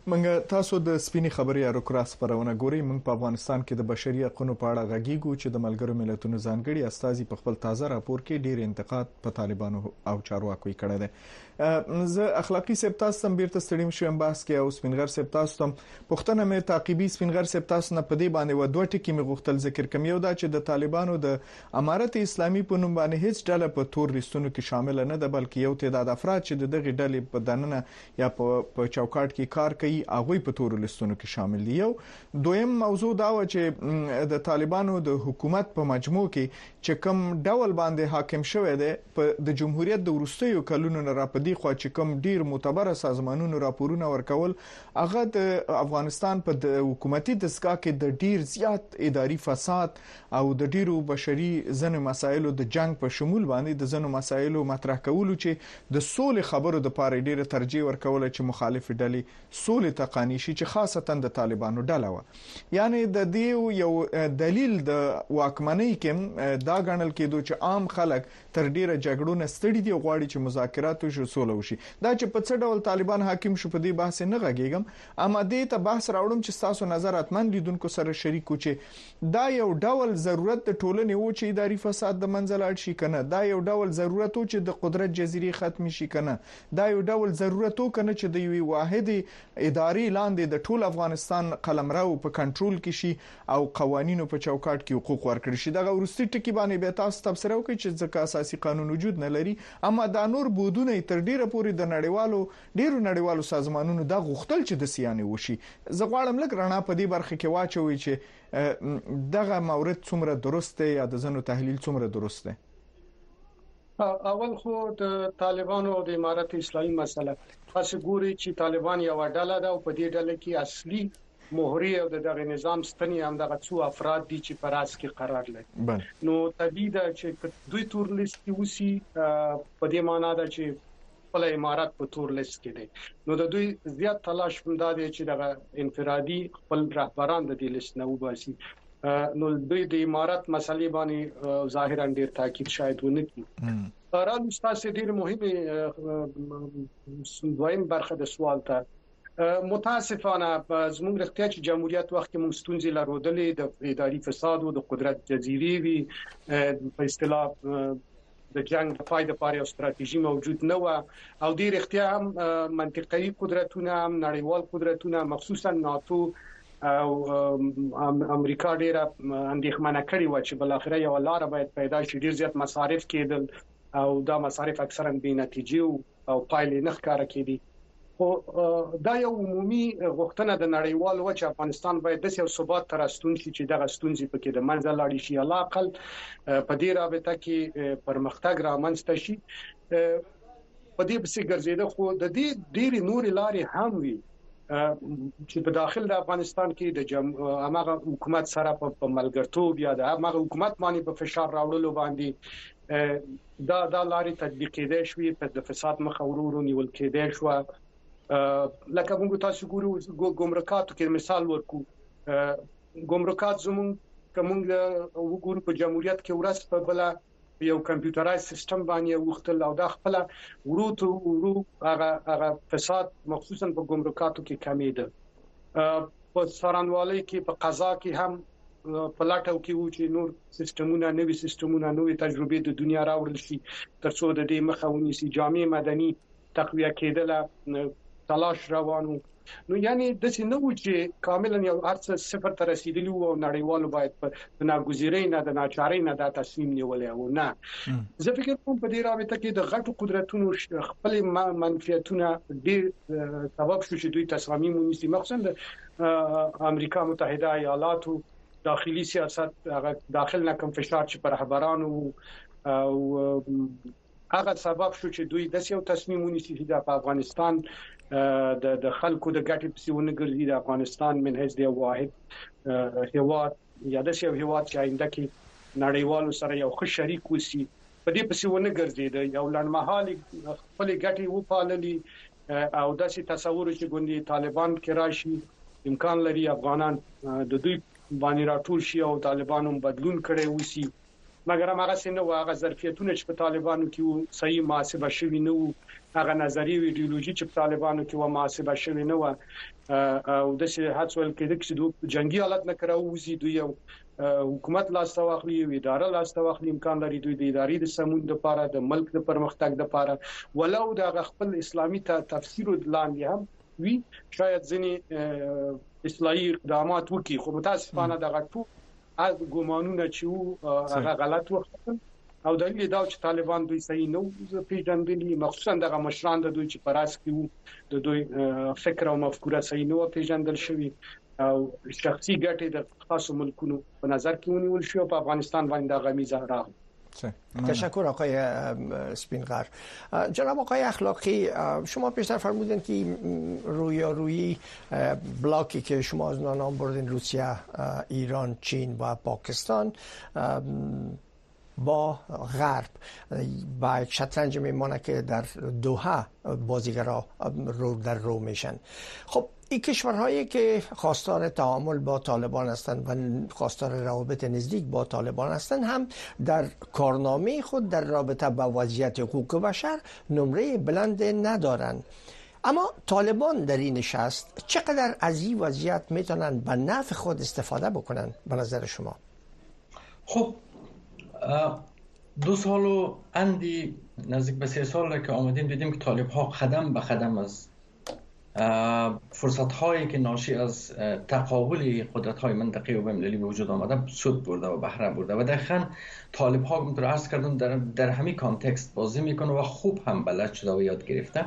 Speaker 1: منګه تاسو د سپینې خبرې ارو کراس پرونه ګوري موږ په افغانستان کې د بشري حقوقو په اړه غږیږو چې د ملګرو ملتونو ځانګړي استازي په خپل تازه راپور کې ډیر انتقاد په طالبانو او چارواکو کړی دی. زه اخلاقی سپتاس تم بیرته ستړیم شوم بحث کې او سپینغر سپتاس تم پښتنه مې تعقیبي سپینغر سپتاس نه پدې باندې و دوه ټکي مې غوښتل ذکر کوم. یو دا چې د طالبانو د امارت اسلامي په نوم باندې هیڅ ډله په تور لیستونو کې شامل نه ده، بلکې یو تعداد افراد چې د دغه ډلې په دننه یا په چوکاټ کې کار کوي هغه په تور لیستونو کې شامل دي. یو دویم موضوع دا و چې د طالبانو د حکومت په مجموع کې چې کوم ډول باندې حاکم شوی دی په د جمهوریت د وروستیو کلونو نه راپدې خو چې کوم ډیر معتبر سازمانونو راپورونه ورکول هغه د افغانستان په د حکومتي دستګاه کې د ډیر زیات اداري فساد او د ډیرو بشري ځنې مسایلو د جنگ په شمول باندې د ځنو مسایلو مطرح کولو چې د سولې خبرو د پاره ډیره ترجیح ورکول چې مخالف ډلې سولې ته قانع شي چې خاصتا د طالبانو ډله و. یعنی د دې یو دلیل د واکمنۍ کې دا غنل کېدو چې عام خلک تر ډیره جګړو نه ستړي دي غواړي چې مذاکرات وشي سوله وشي. دا چې په څه ډول طالبان حاکم شو په دې بحث نه غږیږم، اما دې ته بحث راوړم چې تاسو نظر اتمن لیدونکو سره شریکو چې دا یو ډول ضرورت د ټولنې و چې اداري فساد د منځل اړ شي کنه، دا یو ډول ضرورت و چې د قدرت جزيري ختم شي کنه، دا یو ډول ضرورت و کنه چې د یوې واحد اداري لاندې د ټول افغانستان قلمرو په کنټرول کې شي او قوانینو په چوکاټ کې حقوق ورکړي شي. دا ورستي ټکی باندې به تاسو تبصره وکړئ چې ځکه اساسي قانون وجود نه لري، اما دا نور بودونه تر ډیره پورې د نړیوالو ډیرو نړیوالو سازمانونو دا غوښتل چې د سیانه وشي. زه غواړم لکه رڼا په دې برخه کې واچوي چې دغه مورد څومره درسته یا د زنو تحلیل څومره درسته.
Speaker 9: اول خو د طالبانو او د امارت اسلامي مسله تاسو ګوري چې طالبان یو ډله ده او په دې ډله کې اصلي مهري او دغه نظام ستنی هم دغه څو افراد دي چې پر اس کې قرار لري. نو طبيعي ده چې دوی تور لیست کې وسی په دې معنی ده چې خپل امارات په تور لیست کې دي. نو د دوی زیات تلاش هم دا دی چې دغه انفرادي خپل رهبران د دې لیست نه وباسي. نو دوی د امارات مسلې باندې ظاهرا ډیر تاکید شاید ونه کړي. راځم تاسو ډیر مهمه دویم برخه د سوال ته متاسفانه زموږ اختیار چې جمهوریت وخت کې موږ ستونزې لرودلې د اداري فساد او د قدرت جزيري وي په اصطلاح د جنگ د فائدې لپاره یو ستراتیژي موجود نه و او ډیر اختیار هم منطقي قدرتونه هم نړیوال قدرتونه مخصوصا ناتو او امریکا ډیره اندېښمنه کړې و چې بل اخر یو لار باید پیدا شي. ډیر زیات مصارف کېدل او دا مصارف اکثرا بې نتیجې او پایلې نه ښکاره کېدي. خو دا یو عمومي غوښتنه د نړیوالو چې افغانستان باید د یو ثبات تر ستون شي چې دغه ستونزې پکې د منځ لاړ شي، علاقل په دې رابطه کې پرمختګ رامنځته شي. په دې بسې ګرځیده خو د دې ډېری نور لارې هم وي چې په داخل د افغانستان کې د امغه حکومت سره په ملګرتوب یا د امغه حکومت باندې په فشار راوړلو باندې دا د لارې تطبیق کېدای شوی په د فساد مخ اورورو نیول کېدای شو. لکه موږ تاسو ګورو ګمرکاتو کې مثال ورکو، ګمرکات زموږ کوم وګورو په جمهوریت کې ورس په بل یو کمپیوټرایز سیستم باندې وختل او د خپل ورو ورو هغه هغه فساد مخصوصا په ګمرکاتو کې کمیده. په سارانوالي کې په قضا کې هم په لاټو کې و چې نور سیستمونه نوې سیستمونه نوې تجربې د دنیا راوړل شي ترڅو د دې مخه ونیسي. جامع مدني تقویه کېدل تلاش روانو. نو یعنی د څه نو چې کاملا یو ارڅ صفر ته رسیدلی او نړیوالو باید په ناګزیرۍ نه د ناچارۍ نه د تصمیم نیولې و نه. زه فکر کوم په دې رابطه کې د غټو قدرتونو خپل منفعتونه ډیر سبب شو چې دوی تصمیم ونیسي، مخصوصا د امریکا متحده ایالاتو داخلي سیاست هغه داخل نه کوم فشار چې پر رهبرانو او هغه سبب شو چې دوی د یو تصمیم ونیسي چې د افغانستان د د خلکو د ګټې په څیر ګرځي. د افغانستان من هیڅ دی واحد هیواد یا د یو هیواد چې آینده کې نړیوالو سره یو ښه شریک وسی په دې په څیر ګرځي. د یو لړمحالي خپل ګټې وپاللي او داسې تصور چې ګوندې طالبان کې راشي امکان لري افغانان د دوی باندې راټول شي او طالبانو بدلون کړي وسی مګر هغه څنګه و هغه ظرفیتونه چې په طالبانو کې وو صحیح محاسبه شوی نه وو، هغه نظریه او ایدئولوژي چې په طالبانو کې و محاسبه شوی نه و، او د څه هڅول کېده چې د جنگي حالت نه کراوځي، دوی یو حکومت لاس ته واخلي، یو اداره لاس ته واخلي، امکان لري دوی د ادارې د سمون لپاره د ملک د پرمختګ لپاره ولو د خپل اسلامي تفسیر لاندې هم وی شاید ځنی اصلاحي اقدامات وکړي، خو متاسفانه دغه ټول از ګومانونه چې هغه غلط وختل او دلیل دا چې طالبان دوی صحیح نه پیژندلي، مخصوصا دغه مشران د دوی چې پراس کې وو د دوی فکر او مفکوره صحیح نه پیژندل شوی او شخصي ګټې د خاصو ملکونو په نظر کې ونیول شو او په افغانستان باندې د غمیزه راغله.
Speaker 2: تشکر آقای اسپینغر. جناب آقای اخلاقی، شما پیشتر فرمودین که رویارویی بلاکی که شما از نام بردین روسیه، ایران، چین و پاکستان با غرب با یک شطرنج میمانه که در دوحه بازیگرها رو در رو میشن. خب این کشورهایی که خواستار تعامل با طالبان هستند و خواستار روابط نزدیک با طالبان هستند هم در کارنامه خود در رابطه با وضعیت حقوق بشر نمره بلند ندارند. اما طالبان در این نشست چقدر از این وضعیت میتونن به نفع خود استفاده بکنن به نظر شما؟
Speaker 8: خب دو سال و اندی نزدیک به سه سال که آمدیم دیدیم که طالب ها قدم به قدم از فرصت هایی که ناشی از تقابل قدرت های منطقی و بین‌المللی به وجود آمده سود برده و بهره برده و دقیقاً طالب ها همونطور عرض کردم در, در همین کانتکست بازی میکنه و خوب هم بلد شده و یاد گرفته.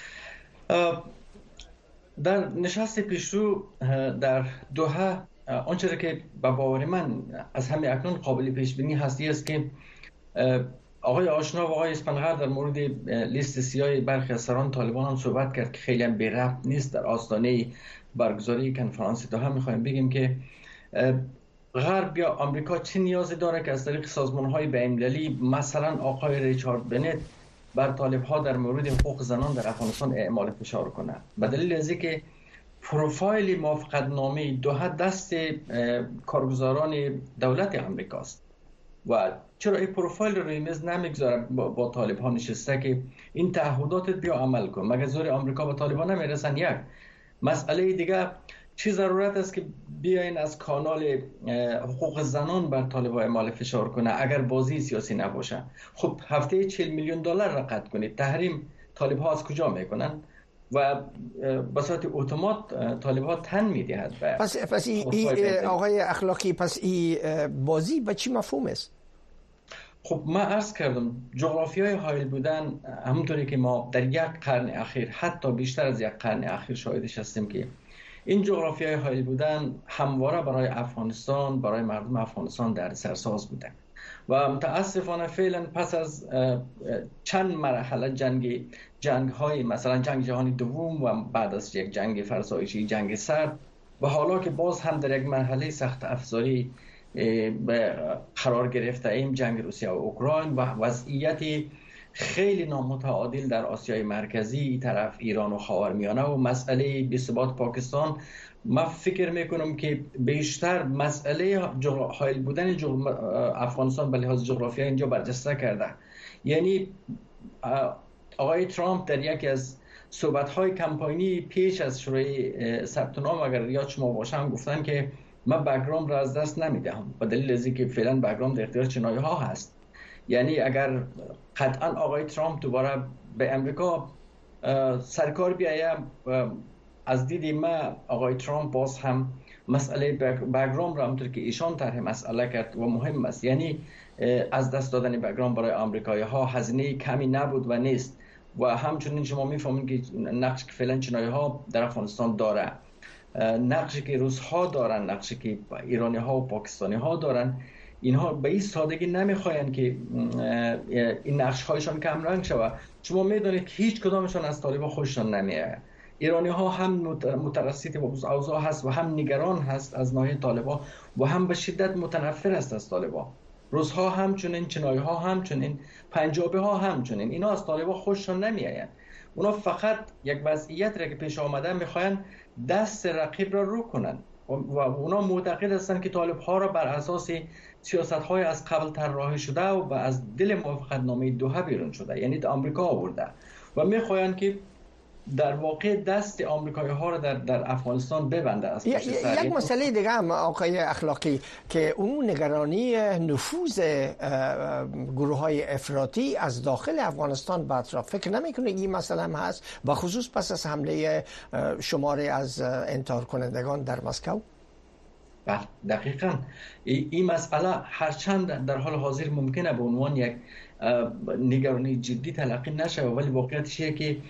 Speaker 8: در نشست پیشرو در دوحه آنچه که به باور من از همین اکنون قابل پیش بینی هستی است که آقای آشنا و آقای اسپنغر در مورد لیست سیاه برخی از سران طالبان هم صحبت کرد که خیلی هم بی ربط نیست. در آستانه برگزاری کنفرانس دوحه میخوایم بگیم که غرب یا آمریکا چه نیازی داره که از طریق سازمان‌های بین‌المللی مثلا آقای ریچارد بنت بر طالب‌ها در مورد حقوق زنان در افغانستان اعمال فشار کنه، به دلیل از اینکه پروفایل موافقتنامه دوحه دست کارگزاران دولت امریکاست و چرا این پروفایل رو روی میز نمیگذاره با, با طالبان نشسته که این تعهدات بیا عمل کن، مگه زور آمریکا با طالبان نمیرسن؟ یک مسئله دیگه چی ضرورت است که بیاین از کانال حقوق زنان بر طالبان اعمال فشار کنه اگر بازی سیاسی نباشه؟ خب هفته چهل میلیون دلار را قطع کنید، تحریم طالب ها از کجا میکنن؟ و به صورت اتومات طالب ها تن میدهد.
Speaker 2: پس پس ای آقای اخلاقی، پس این بازی به چی مفهوم است؟
Speaker 8: خب من عرض کردم جغرافیای حائل بودن همونطوری که ما در یک قرن اخیر حتی بیشتر از یک قرن اخیر شاهدش هستیم که این جغرافیای حائل بودن همواره برای افغانستان، برای مردم افغانستان در سرساز بودن و متاسفانه فعلا پس از چند مرحله جنگ جنگ های مثلا جنگ جهانی دوم و بعد از یک جنگ فرسایشی جنگ سرد و حالا که باز هم در یک مرحله سخت افزاری قرار گرفته ایم، جنگ روسیه و اوکراین و وضعیت خیلی نامتعادل در آسیای مرکزی طرف ایران و خاورمیانه و مسئله بی‌ثبات پاکستان، من فکر میکنم که بیشتر مسئله حائل بودن افغانستان به لحاظ جغرافیایی اینجا برجسته کرده. یعنی آقای ترامپ در یکی از صحبت‌های کمپاینی پیش از شروع ثبت نام اگر یاد شما باشه هم گفتن که من بک‌گراند را از دست نمیدهم به دلیل از اینکه فعلا بک‌گراند در اختیار چینایی ها هست. یعنی اگر قطعا آقای ترامپ دوباره به امریکا سرکار بیاید، از دید ما آقای ترامپ باز هم مسئله بک‌گراند را همونطور که ایشان طرح مسئله کرد و مهم است، یعنی از دست دادن بک‌گراند برای آمریکایی ها هزینه کمی نبود و نیست و همچنین شما میفهمید که نقش که فعلا چینایی ها در افغانستان داره، نقشی که روس ها دارن، نقشی که ایرانی ها و پاکستانی ها دارن، اینها به این سادگی نمیخواین که این نقش هایشان کم رنگ شود. شما میدونید که هیچ کدامشان از طالبان خوششان نمیاد. ایرانی ها هم مترصد با اوضاع هست و هم نگران هست از ناحیه طالبان و هم به شدت متنفر است از طالبان. روس ها همچنین، چینایی ها همچنین، پنجابی ها همچنین، اینا از طالبان خوششان نمیآیند. اونا فقط یک وضعیت را که پیش آمده میخواین دست رقیب را رو کنن و اونا معتقد هستند که طالب ها را بر اساس سیاست های از قبل طراحی شده و از دل موافقت نامه دوحه بیرون شده، یعنی آمریکا آورده و میخواهند که در واقع دست آمریکایی ها را در در افغانستان ببنده است.
Speaker 2: یک مسئله دیگه هم آقای اخلاقی که اون نگرانی نفوذ گروه های افراطی از داخل افغانستان به اطراف، فکر نمیکنه این مسئله هم هست و خصوص پس از حمله شماری از انتحار کنندگان در مسکو؟
Speaker 8: بله دقیقاً این مسئله هرچند در حال حاضر ممکنه به عنوان یک نگرانی جدی تلقی نشه، ولی واقعیتش اینه که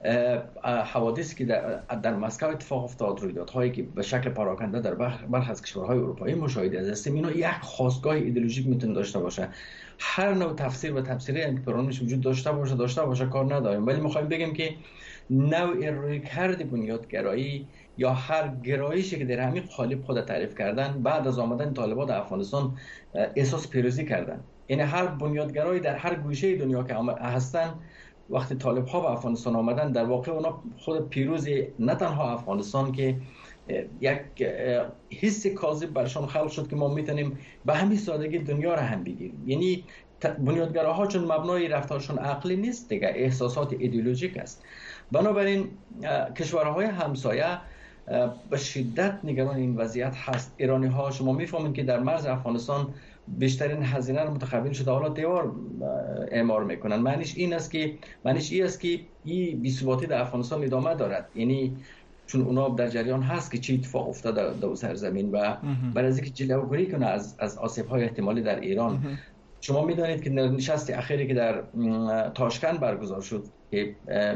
Speaker 8: حوادثی که در, در مسکو اتفاق افتاد، رویدادهایی که به شکل پراکنده در برخی از کشورهای اروپایی مشاهده است، اینا یک خاستگاه ایدئولوژیک میتونه داشته باشه. هر نوع تفسیر و تفسیری که پرانش وجود داشته باشه داشته باشه کار نداریم، ولی میخوایم بگیم که نوع رویکرد بنیادگرایی یا هر گرایشی که در همین قالب خود تعریف کردن بعد از آمدن طالبان در افغانستان احساس پیروزی کردن. یعنی هر بنیادگرایی در هر گوشه دنیا که هستن وقتی طالب ها به افغانستان آمدن در واقع اونا خود پیروز نه تنها افغانستان که یک حس کاذب برشان خلق شد که ما میتونیم به همین سادگی دنیا را هم بگیریم. یعنی بنیادگراها چون مبنای رفتارشون عقلی نیست دیگه، احساسات ایدئولوژیک است. بنابراین کشورهای همسایه به شدت نگران این وضعیت هست. ایرانی ها شما میفهمید که در مرز افغانستان بیشترین هزینه رو متقبل شده، حالا دیوار اعمار میکنن. معنیش این است که معنیش این است که این بی‌ثباتی در افغانستان ادامه دارد، یعنی چون اونا در جریان هست که چی اتفاق افتاده در سرزمین و برای از اینکه جلوگیری کنه از از آسیب‌های احتمالی در ایران. شما میدانید که نشست اخیری که در تاشکند برگزار شد که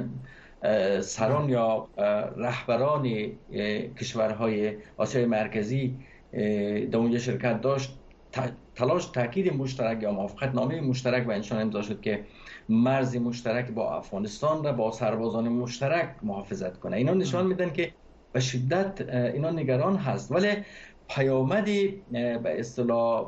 Speaker 8: سران یا رهبران کشورهای آسیای مرکزی در اونجا شرکت داشت، تلاش تاکید مشترک یا موافقت نامه مشترک به انشان امضا شد که مرز مشترک با افغانستان را با سربازان مشترک محافظت کنه. اینا نشان میدن که به شدت اینا نگران هست، ولی پیامدی به اصطلاح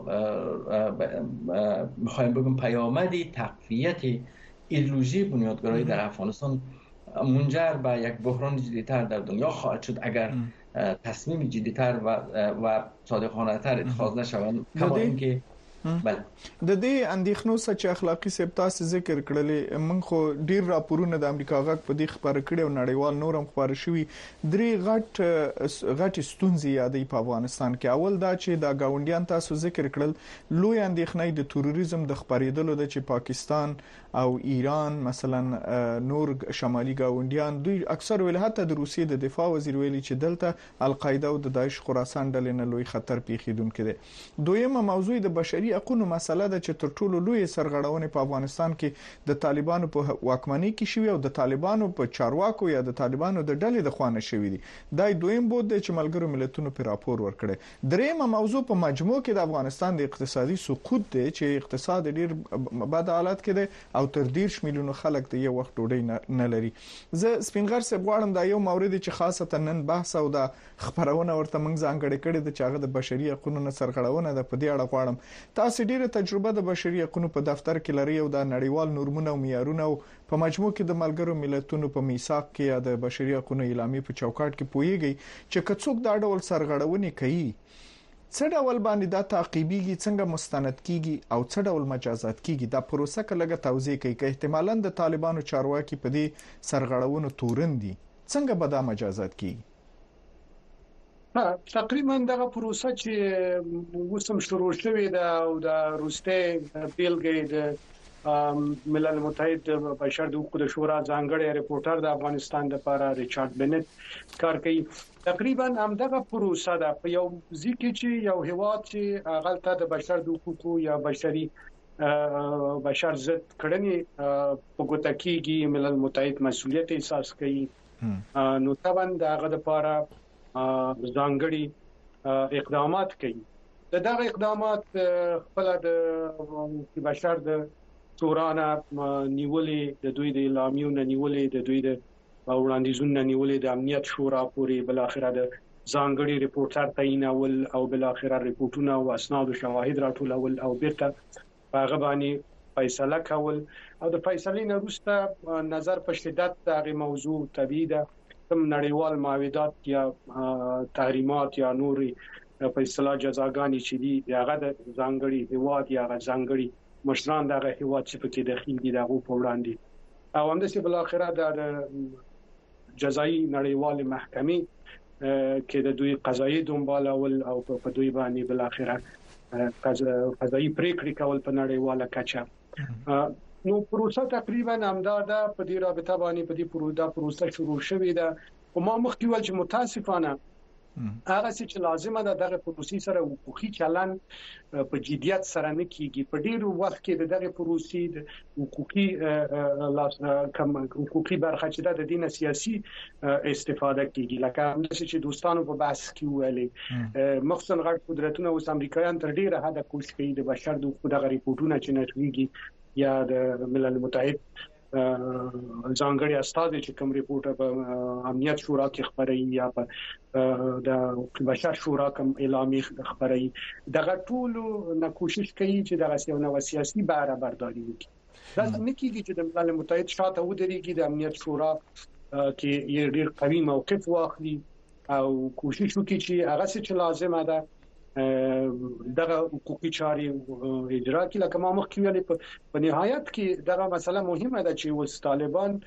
Speaker 8: میخوایم بگم پیامدی تقویت ایدئولوژی بنیادگرایی در افغانستان منجر به یک بحران جدی‌تر در دنیا خواهد شد اگر تصمیم جدی‌تر و و صادقانه‌تر اتخاذ نشوند. کما اینکه بله
Speaker 1: د دې اندېښنو چې اخلاقی سپتاس ذکر کړلې، من خو ډیر راپورونه د امریکا غږ په دې خبره کړي او نړیوال نورم خبره شوي. درې غټ غټ ستونزې یادې په افغانستان کې. اول دا چې دا گاونډیان تاسو ذکر کړل، لوی اندېښنې د تروریزم د خبرېدلو د چې پاکستان او ایران مثلا نور شمالي گاونډیان دوی اکثر ویل، حتی د روسیې د دفاع وزیر ویلي چې دلته القاعده او د داعش خراسان ډلې نه لوی خطر پیښیدونکو دی. دویمه موضوع د بشري حقوقو مسله ده چې تر ټولو لوی سرغړونې په افغانستان کې د طالبانو په واکمنۍ کې شوی او د طالبانو په چارواکو یا د طالبانو د ډلې د خوانه شوی دي. دا دویم بود چې ملګرو ملتونو پر راپور ورکړي. دریمه موضوع په مجموع کې د افغانستان د اقتصادي سقوط دی چې اقتصاد ډیر بد حالت کې دی او تر ډیر میلیونو خلک د یو وخت ډوډۍ نه لري. زه سپینغر صاحب غواړم دا یو مورید چې خاصه نن بحث او د خبرونه ورته موږ ځانګړي کړي د چاغه د بشري حقوقو نه سرغړونه د په دې اړه غواړم. تاسو ډیره تجربه د بشري حقوقو په دفتر کې لري او د نړیوال نورمونه او معیارونه او په مجموع کې د ملګرو ملتونو په میثاق کې یا د بشري حقوقو اعلامیه په چوکاټ کې پوهیږي چې کڅوک دا ډول سرغړونې کوي، څه ډول باندې دا تعقیبېږي، څنګه مستند کیږي او څه ډول مجازات کیږي. دا پروسه کله توضیح کوي که احتمالاً د طالبانو چارواکي په دې سرغړونو تورندي، څنګه به دا مجازات کیږي؟
Speaker 9: تقریبا دغه پروسه چې وسم شروع شوې ده او د روسته بیلګې د ملل متحد بشر د حقوقو د شورا ځانګړی ریپورټر د افغانستان لپاره ریچارډ بنت کار کوي. تقریبا همدغه پروسه ده په یو ځکه چې یو هیواد چې غلطه د بشر د حقوقو یا بشري بشر ضد کړنې په ګوته کېږي، ملل متحد مسؤلیت احساس کوي، نو طبعا دغه لپاره ځانګړي اقدامات کوي. دغه اقدامات خپل د بشر د تورانه نیولې، د دوی د اعلامیو نیولې، د دوی د وړاندیزونو نیولې، د امنیت شورا پورې بل اخره د ځانګړي ریپورټر تعینول او بل اخره ریپورتونه او اسناد او شواهد راټولول او بیرته هغه باندې فیصله کول او د فیصلې نه وروسته نظر په شدت دغه موضوع طبیعي ده کوم نړیوال معاهدات یا تحریمات یا نوري په اصطلاح جزاګانی چې دي هغه د ځانګړي هیواد یا ځانګړي مشران دغه هیواد چې پکې داخل دي دغه په وړاندې او همداسې بل اخره د جزایي نړیوال محکمې کې د دوی قضایي دنبال او په دوی باندې بل اخره قضایي پریکړې کول په نړیواله کچه. نو پروسه تقریبا همدارده په دې رابطه باندې په دې پروسه پروسه شروع شوې ده او ما مخکې ول چې متاسفانه هغه چې لازمه ده دغه پروسې سره حقوقي چلن په جديت سره نه کیږي. په ډیرو وخت کې دغه پروسې د حقوقي کم حقوقي برخه چې د دینه سیاسي استفاده کیږي لکه همداسې چې دوستانو په بحث کې ویلي مخصوصا غټ قدرتونه اوس امریکایان تر ډیره حد کوشش کوي د بشر د حقوقو د ریپورتونو چې نشويږي یا د ملل متحد ځانګړي استاد چې کوم ریپورت په امنیت شورا کې خبري یا په د بشر شورا کوم اعلامیه خبري دغه ټول نه کوشش کوي چې دغه سیاسي سیاسي بهره برداري وکړي. دا نه کیږي چې د ملل متحد شاته ودرېږي د امنیت شورا کې یې ډېر قوي موقف واخلي او کوشش وکړي چې هغه څه چې لازمه ده دغه حقوقي چاري اجرا کړي. لکه ما مخکې ویلي په نهایت کې دغه مسله مهمه ده چې وس طالبان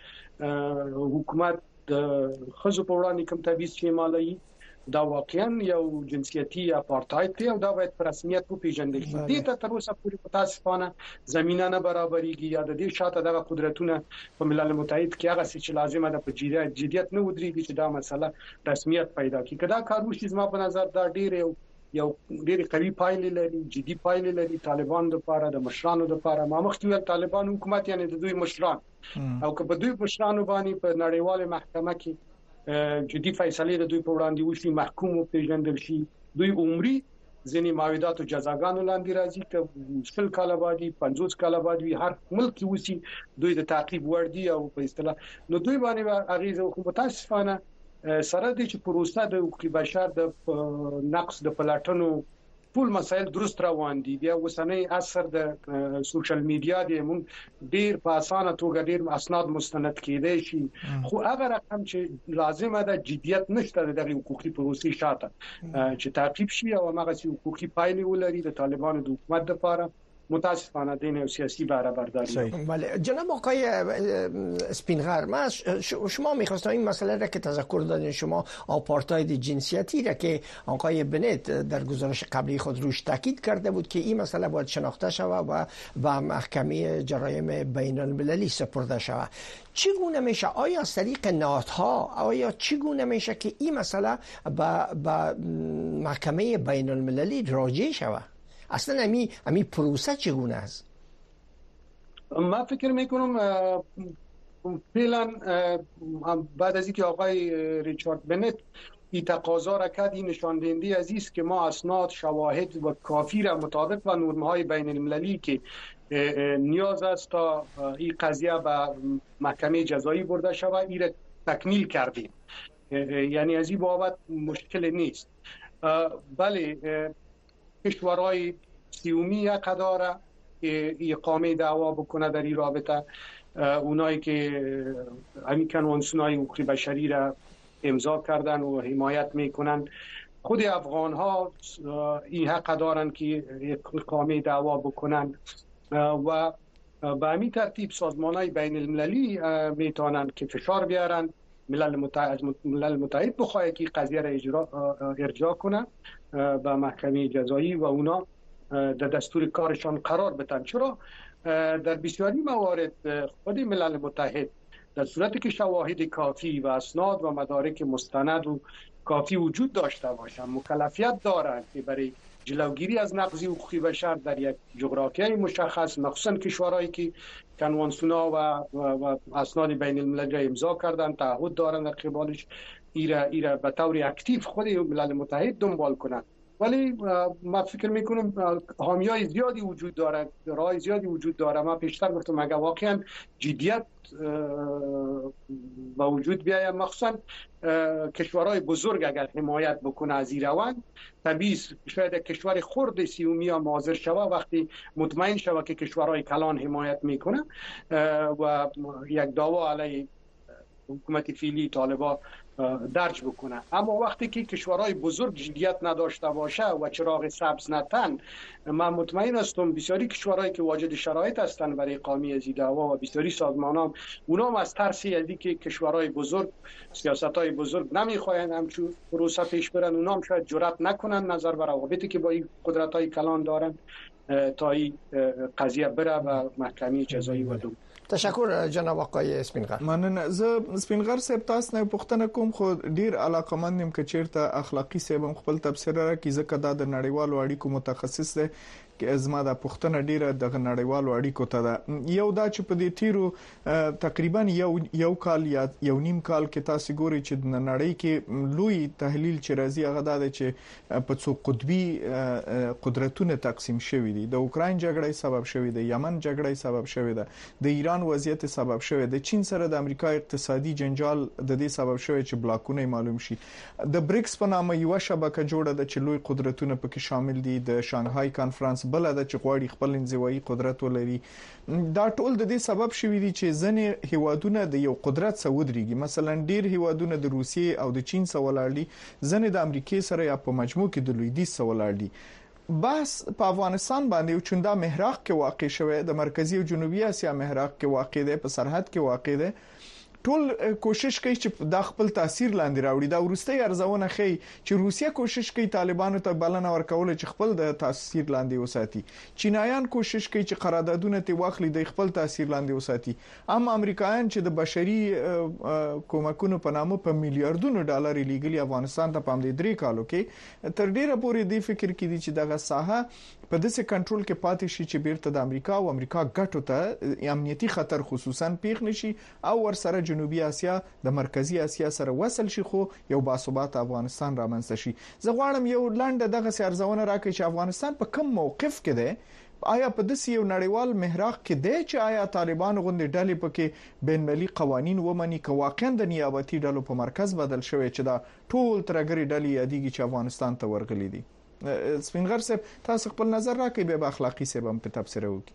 Speaker 9: حکومت د خزو په وړاندې کوم تبعیض شمالي دا واقعا یو جنسيتي اپارټاید دی او دا باید په رسمیت وپیژندل شي. دې ته تر اوسه پورې متاسفانه زمينه نه برابرېږي یا د دې شاته دغه قدرتونه په ملل متحد کې هغه څه چې لازمه ده په جديت نه ودرېږي چې دا مسله رسمیت پیدا کړي. کدا کار وشي زما په نظر دا ډېر یو ډېر قوي پایلې لري جدي پایلې لري طالبان د لپاره د مشرانو د لپاره. ما مخکې ویل طالبان حکومت یعنی د دوی مشران او که په دوی مشرانو باندې په نړیواله محکمه کې جدي فیصله د دوی په وړاندې وشي محکوم او پیژندل شي دوی عمري ځینې معاهدات او جزاګانو لاندې راځي که شل کاله بعد پنځوس کاله بعد هر ملک وسی دوی د تعقیب وړ دي او په اصطلاح نو دوی باندې اغیزه متاسفانه سره د چې پروسه د حقوقي بشر د نقص د پلاټونو ټول مسایل درست روان دي. بیا وسنۍ اثر د سوشل میډیا دی مونږ ډیر په اسانه توګه ډیر اسناد مستند کېدای شي خو هغه رقم چې لازمه ده جديت نشته د حقوقي پروسې شاته چې تعقیب شي او هغه حقوقي پایلې ولري د طالبانو د حکومت لپاره متاسفانه دین سیاسی بهره برداری.
Speaker 2: بله جناب آقای اسپینغر من شما میخواستم این مسئله را که تذکر دادین شما آپارتاید جنسیتی را که آقای بنت در گزارش قبلی خود روش تاکید کرده بود که این مسئله باید شناخته شود و به محکمه جرایم بین المللی سپرده شود. چگونه میشه آیا از طریق نهادها آیا چگونه میشه که این مسئله به محکمه بین المللی راجع شود؟ اصلا امی امی پروسه چگونه است؟
Speaker 9: من فکر میکنم فعلا بعد از اینکه آقای ریچارد بنت این تقاضا را کرد این نشان دهنده عزیز است که ما اسناد شواهد و کافی را مطابق و نرم‌های بین المللی که نیاز است تا این قضیه به محکمه جزایی برده شود این را تکمیل کردیم. یعنی از این بابت مشکل نیست. بله کشورهای سیومی قداره اقامه دعوا بکنه در این رابطه اونایی که همین کنوانسیون‌های حقوق بشری را امضا کردن و حمایت میکنن خود افغان ها این حق دارن که اقامه دعوا بکنن و به همین ترتیب سازمان‌های بین المللی میتونن که فشار بیارن ملل متحد ملل متحد بخواد که قضیه را اجرا ارجاع کنه به محکمه جزایی و اونا در دستور کارشان قرار بدن. چرا در بسیاری موارد خود ملل متحد در صورتی که شواهد کافی و اسناد و مدارک مستند و کافی وجود داشته باشند مکلفیت دارند که برای جلوگیری از نقض حقوق بشر در یک جغرافیای مشخص مخصوصا کشورهایی که کنوانسیون‌ها و, و, و اسناد بین المللی امضا کردن تعهد دارند در قبالش ایره ایره به طور اکتیو خود ملل متحد دنبال کنند. ولی ما فکر میکنم حامیای زیادی وجود داره رای زیادی وجود داره. ما پیشتر گفتم اگه واقعا جدیت با وجود بیاید مخصوصا کشورهای بزرگ اگر حمایت بکنه از این روند طبیعی شاید کشور خرد سیومی ها حاضر شوه وقتی مطمئن شوه که کشورهای کلان حمایت میکنه و یک دعوا علیه حکومت فعلی طالبان درج بکنه. اما وقتی که کشورهای بزرگ جدیت نداشته باشه و چراغ سبز نتن، من مطمئن هستم بسیاری کشورهایی که واجد شرایط هستند برای اقامه از دعوا و بسیاری سازمانان اونام از ترس از اینکه کشورهای بزرگ سیاست‌های بزرگ نمیخواین همچون پروسه پیش برن، اونام شاید جرأت نکنن نظر بر روابطی که با این قدرت‌های کلان دارن تا این قضیه بره و محکمه جزایی ودو.
Speaker 2: تشکر جناب آقای سپینغر.
Speaker 1: مننه. زه سپینغر صاحب تاسو نه پوښتنه کوم خو ډیر علاقمند يم ک چیرته اخلاقی صاحب خپل تفسیر راکې ځکه دا د نړیوالو اړیکو متخصص دی کې ازما د پښتنه ډیره د نړیوالو اړیکو ته ده. یو دا چې په دې تیرو تقریبا یو یو کال یا یو نیم کال کې تاسو ګوري چې د نړۍ کې لوی تحلیل چې راځي هغه دا چې په څو قطبي قدرتونه تقسیم شوي دي. د اوکرين جګړې سبب شوي دي، یمن جګړې سبب شوي ده، د ایران وضعیت سبب شوي ده، چین سره د امریکا اقتصادي جنجال د دې سبب شوي چې بلاکونه معلوم شي. د بریکس په نامه یو شبکه جوړه ده چې لوی قدرتونه پکې شامل دي، د شانګهای کانفرنس بل د چې غواړي خپل انزوایي قدرت ولري. دا ټول د دې سبب شوي دي چې ځنې هیوادونه د یو قدرت سودريږي. مثلا ډیر هیوادونه د روسیې او د چین سره ولاړ دي، ځنې د امریکای سره یا په مجموع کې د لویدیځ سره ولاړ دي. بس په افغانستان باندې چې دا محراق کې واقع شوی، د مرکزی او جنوبي اسیا محراق کې واقع دی، په سرحد کې واقع دی. ټول کوشش کوي چې د خپل تاثیر لاندې راوړي. دا ورسته ارزونه کوي چې روسیا کوشش کوي طالبانو ته بلنه ورکول چې خپل د تاثیر لاندې وساتي. چینایان کوشش کوي چې قراردادونه ته واخلي د خپل تاثیر لاندې وساتي. اما امریکایان چې د بشري کومکونو په نامه په میلیارډونو ډالر لیږلي افغانستان ته پام دي درې کالو کې، تر ډیره پورې د فکر کې دي چې دغه ساحه په داسې کنټرول کې پاتې شي چې بیرته د امریکا او امریکا ګټو ته امنیتي خطر خصوصا پیښ نشي او ورسره جنوبي اسیا د مرکزی اسیا سره وصل شي، خو یو باثبات افغانستان رامنځته شي. زه غواړم یو لنډه دغه سرزونه راکړي چې افغانستان په کوم موقف کې دی، آیا په داسې یو نړیوال محراق کې دی چې آیا طالبان غونډې ډلې پکې بین‌المللي قوانين ومني که واقعا د نیابتي ډلو په مرکز بدل شوی چې دا ټول ترګری ډلې یادېږي چې افغانستان ته ورغلي دي. سپینغر صاحب تاسو خپل نظر راکړئ به اخلاقی صاحب هم په تفسیر وکړي.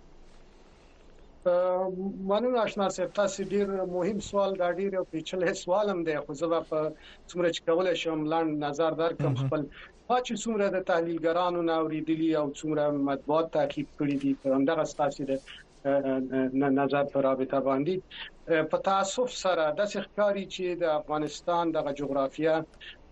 Speaker 9: مننه آشنا صاحب، تاسو ډیر مهم سوال دا ډیر یو پیچلې سوال هم دی، خو زه په څومره چې کولای شم لاند نظر درکم. خپل چې څومره د تحلیلګرانو نه اوریدلی او څومره مطبوعات تعقیب کړی دي په همدغه ستاسو د نظر پر رابطه باندې په تاسف سره د ښکاری چې د افغانستان د جغرافیه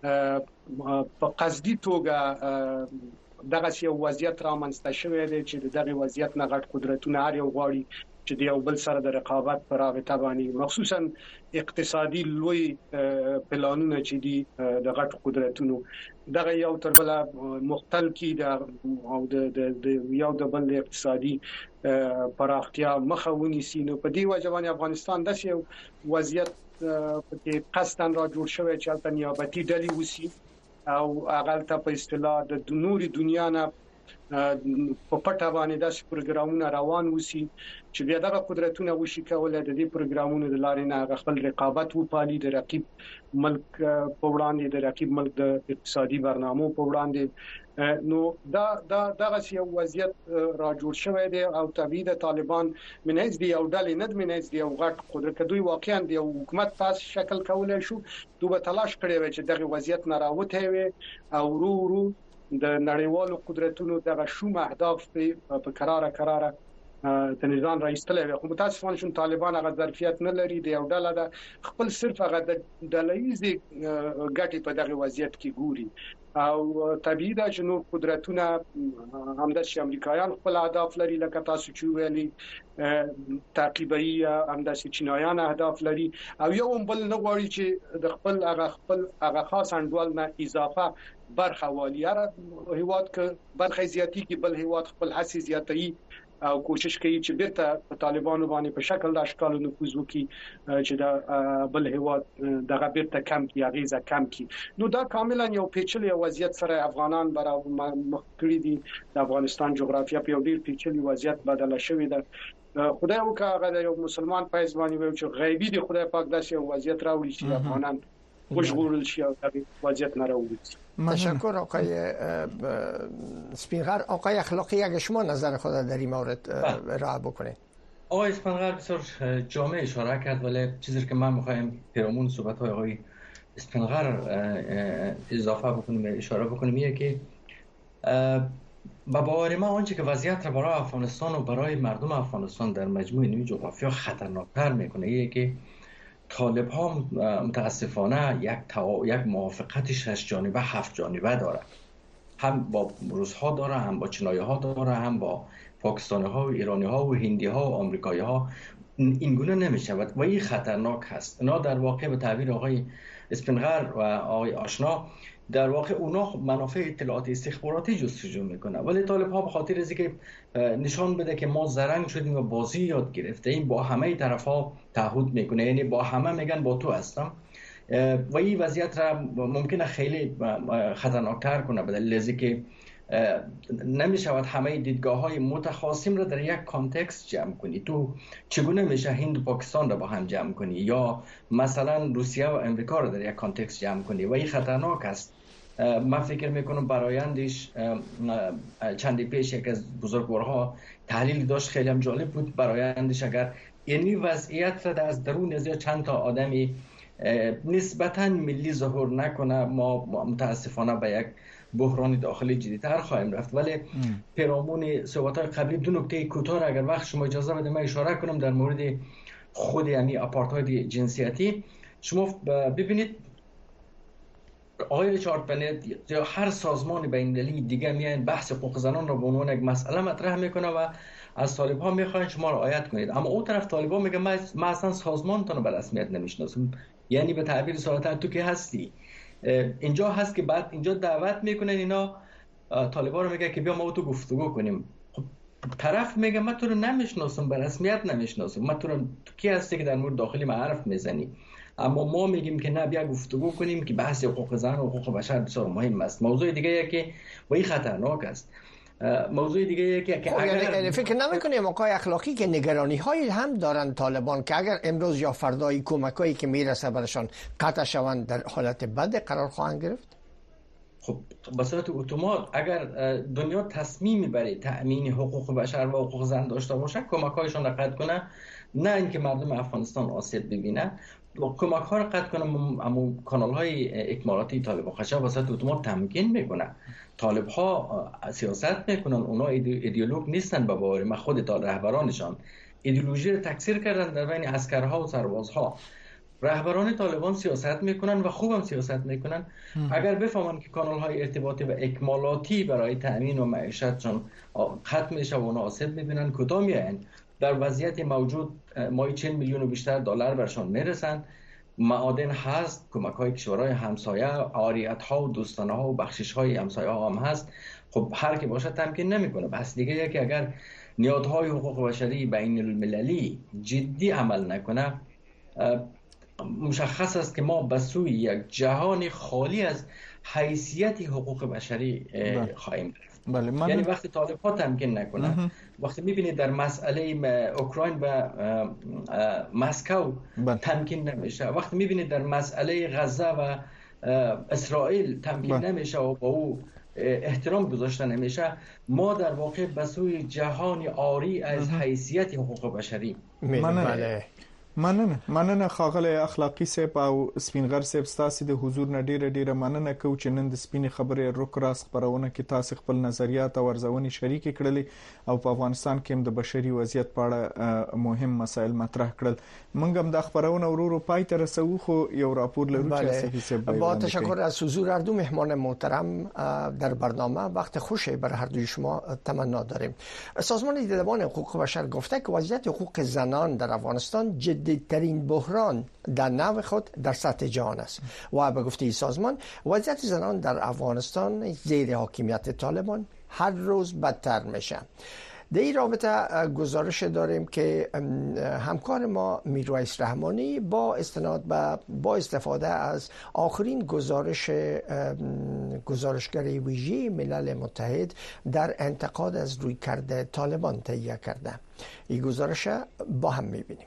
Speaker 9: په قصدي توګه دغه یو وضعیت را منځته شوی دی چې دغه وضعیت نه غټ قدرتونه هر یو غواړي چې د یو بل سره د رقابت پر رابطه باندې مخصوصا اقتصادي لوی پلانونه چې دي د غټ قدرتونو دغه یو تر بل مختل کی د او د یو د بل اقتصادي پراختیا مخاوني سینو په دی وجه باندې افغانستان د یو وضعیت په قصدن را جوړ شوی چې البته نیابتي ډلې وسی او هغه ته په اصطلاح د نوري دنیا نه په پټه باندې داسې پروګرامونه روان وسی چې بیا دغه قدرتونه وشي کولای د دې پروګرامونو د لارې نه خپل رقابت وپالي د رقیب ملک په وړاندې، د رقیب ملک د اقتصادي برنامو په وړاندې. نو دا دا دغه یو وضعیت را جوړ شوی دی او طبيعي د طالبان منځ دی او ډلې نه منځ دی او غټ قدرت دوی واقعا دی حکومت پاس شکل کولای شو. دوی تلاش کړی و چې دغه وضعیت نه راوته وي او ورو ورو د نړیوالو قدرتونو دغه شوم اهداف په قراره قراره د نظام رئیسله وي. خو متاسفانه شون طالبان هغه ظرفیت نه لري دی او ډله د خپل صرف هغه د ډلهیزي ګټي په دغه وضعیت کې ګوري او طبيعي د جنوب قدرتونه همداسې امریکایان خپل اهداف لري لکه تاسو چې ویلي، تعقیبي همداسې چینایان اهداف لري او یو بل نه غواړي چې د خپل هغه خپل هغه خاص انډول نه اضافه برخه والیاره هیواد ک برخه زیاتی کې بل هیواد خپل حسي زیاتي او کوشش کوي چې بیرته په طالبانو باندې په شکل د اشکال نفوذ وکړي چې دا بل هیواد دغه بیرته کم کی غیزه کم کی. نو دا کاملا یو پیچلې وضعیت سره افغانان برابر مخ کړی دي. د افغانستان جغرافیه په یو ډیر پیچلې وضعیت بدله شوې ده. خدای وکړه د یو مسلمان پایز باندې وایي چې غیبی دی خدای پاک داسې وضعیت راوړي چې افغانان خوشغول شي او دغه وضعیت نه راوړي.
Speaker 2: تشکر آقای سپینغر. آقای اخلاقی اگه شما نظر خود در این مورد ارائه بکنید.
Speaker 8: آقای اسفندقر بسیار جامع اشاره کرد، ولی چیزی که من میخوایم پیرامون صحبت های آقای اسفندقر اضافه بکنیم، اشاره بکنیم اینه که با باور من آنچه که وضعیت را برای افغانستان و برای مردم افغانستان در مجموع نیمه جغرافیا خطرناکتر میکنه اینه که طالب ها متاسفانه یک تو... یک موافقت شش جانبه هفت جانبه داره، هم با روس ها داره، هم با چینایی ها داره، هم با پاکستانی ها و ایرانی ها و هندی ها و آمریکایی ها. این گونه نمی شود و این خطرناک هست. اینا در واقع به تعبیر آقای اسفندقر و آقای آشنا در واقع اونا منافع اطلاعات استخباراتی جستجو میکنه، ولی طالب ها به خاطر از اینکه نشان بده که ما زرنگ شدیم و بازی یاد گرفته این با همه طرف ها تعهد میکنه، یعنی با همه میگن با تو هستم و این وضعیت را ممکنه خیلی خطرناکتر کنه، به دلیل اینکه نمیشود همه دیدگاه های متخاصم را در یک کانتکست جمع کنی. تو چگونه میشه هند و پاکستان را با هم جمع کنی یا مثلا روسیه و امریکا را در یک کانتکست جمع کنی و این خطرناک است. من فکر میکنم برایندش چندی پیش یک از بزرگوارها تحلیل داشت خیلی هم جالب بود. برایندش اگر این وضعیت را از درون از چند تا آدمی نسبتا ملی ظهور نکنه ما متاسفانه به یک بحران داخلی جدی‌تر خواهیم رفت. ولی پیرامون صحبت‌های قبلی دو نکته کوتاه اگر وقت شما اجازه بده من اشاره کنم در مورد خود یعنی آپارتاید جنسیتی. شما ببینید آقای ریچارد بنت یا هر سازمان بین‌المللی دیگه میان بحث حقوق زنان را به عنوان یک مسئله مطرح میکنه و از طالب‌ها میخواین شما رعایت کنید، اما اون طرف طالب‌ها میگه من اصلا سازمانتون رو به رسمیت نمیشناسم. یعنی به تعبیر ساده‌تر تو که هستی اینجا هست که بعد اینجا دعوت میکنن اینا طالبان رو میگه که بیا ما تو گفتگو کنیم. خب طرف میگه من تو رو نمیشناسم، به رسمیت نمیشناسم، من تو رو کی هستی که در مورد داخلی ما حرف میزنی؟ اما ما میگیم که نه بیا گفتگو کنیم که بحث حقوق زن و حقوق بشر بسیار مهم است. موضوع دیگه که و این خطرناک است. موضوع دیگه که
Speaker 2: که اگر یعنی فکر نمی‌کنیم موقع اخلاقی که نگرانی هایی هم دارن طالبان که اگر امروز یا فردای کمکایی که میرسه برشان قطع شوند در حالت بد قرار خواهند گرفت؟
Speaker 8: خب به صورت اتومات اگر دنیا تصمیمی برای تأمین حقوق بشر و حقوق زن داشته باشه کمک‌هایشان را قطع کنه، نه اینکه مردم افغانستان آسیب ببینن، کمک ها را قطع کنه، اما کانال های اکمالاتی طالب خشب به صورت اتومات تمکین میکنه. طالب ها سیاست میکنن، اونا ایدئولوگ نیستن. به باور من خود رهبرانشان ایدئولوژی را تکثیر کردن در بین عسکرها و سربازها. رهبران طالبان سیاست میکنن و خوبم سیاست میکنن. اگر بفهمن که کانال های ارتباطی و اکمالاتی برای تامین و معیشتشان قطع میشه و اونا آسیب میبینن، کدام میاین در وضعیت موجود ماهی چهل میلیون و بیشتر دلار برشان میرسن. معادن هست، کمک های کشورهای همسایه، عاریت ها و دوستانه ها و بخشش های همسایه ها هم هست. خب هر کی باشه تمکین نمیکنه. بس دیگه یکی اگر نیازهای حقوق بشری بین المللی جدی عمل نکنه مشخص است که ما به سوی یک جهان خالی از حیثیت حقوق بشری خواهیم رفت.
Speaker 1: بله من
Speaker 8: یعنی وقتی طالب ها تمکین نکنه، وقتی میبینید در مسئله اوکراین و مسکو تمکین نمیشه، وقتی میبینید در مسئله غزه و اسرائیل تمکین نمیشه و با او احترام گذاشته نمیشه، ما در واقع به سوی جهانی عاری از حیثیت حقوق بشری
Speaker 1: میریم. مننه مننه خاغلی اخلاقی صاحب او سپینغر صاحب ستاسو د حضور نه ډیره ډیره مننه کوم چې نن د سپینې خبرې روکراس خبرونه کې تاسو خپل نظریات او ارزونې شریک کړلې او په افغانستان کې هم د بشري وضعیت په اړه مهم مسایل مطرح کړل. موږ هم د خبرونه ورورو پای ته رسو خو یو راپور لرو چې صحیح صاحب
Speaker 2: با تشکر از حضور هر دو مهمان محترم در برنامه. وقت خوشی برای هر دوی شما تمنا داریم. سازمان دیدبان حقوق بشر گفته که وضعیت حقوق زنان در افغانستان جدی‌ترین بحران در نوع خود در سطح جهان است و به گفته سازمان وضعیت زنان در افغانستان زیر حاکمیت طالبان هر روز بدتر میشه. در این رابطه گزارش داریم که همکار ما میرویس رحمانی با استناد به با استفاده از آخرین گزارش گزارشگر ویژه ملل متحد در انتقاد از رویکرد طالبان تهیه کرده. این گزارش با هم میبینیم.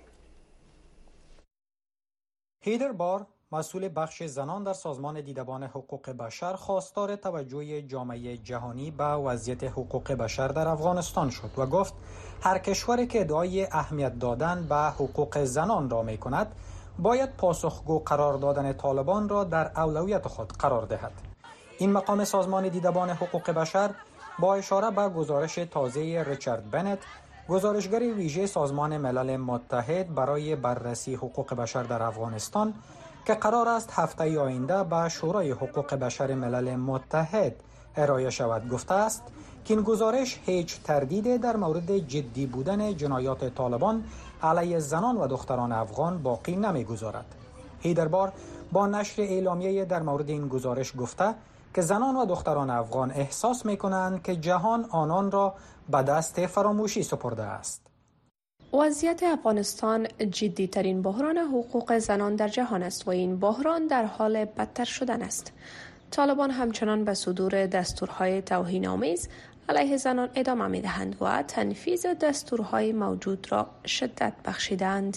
Speaker 11: هیدر بار مسئول بخش زنان در سازمان دیدبان حقوق بشر خواستار توجه جامعه جهانی به وضعیت حقوق بشر در افغانستان شد و گفت هر کشوری که ادعای اهمیت دادن به حقوق زنان را می کند باید پاسخگو قرار دادن طالبان را در اولویت خود قرار دهد. این مقام سازمان دیدبان حقوق بشر با اشاره به گزارش تازه ریچارد بنت، گزارشگر ویژه سازمان ملل متحد برای بررسی حقوق بشر در افغانستان که قرار است هفته آینده به شورای حقوق بشر ملل متحد ارائه شود، گفته است که این گزارش هیچ تردیدی در مورد جدی بودن جنایات طالبان علیه زنان و دختران افغان باقی نمی‌گذارد. هیدربار با نشر اعلامیه در مورد این گزارش گفته که زنان و دختران افغان احساس می‌کنند که جهان آنان را به دست فراموشی سپرده است.
Speaker 12: وضعیت افغانستان جدی ترین بحران حقوق زنان در جهان است و این بحران در حال بدتر شدن است. طالبان همچنان به صدور دستورهای توهین‌آمیز علیه زنان ادامه می‌دهند و تنفیذ دستورهای موجود را شدت بخشیدند.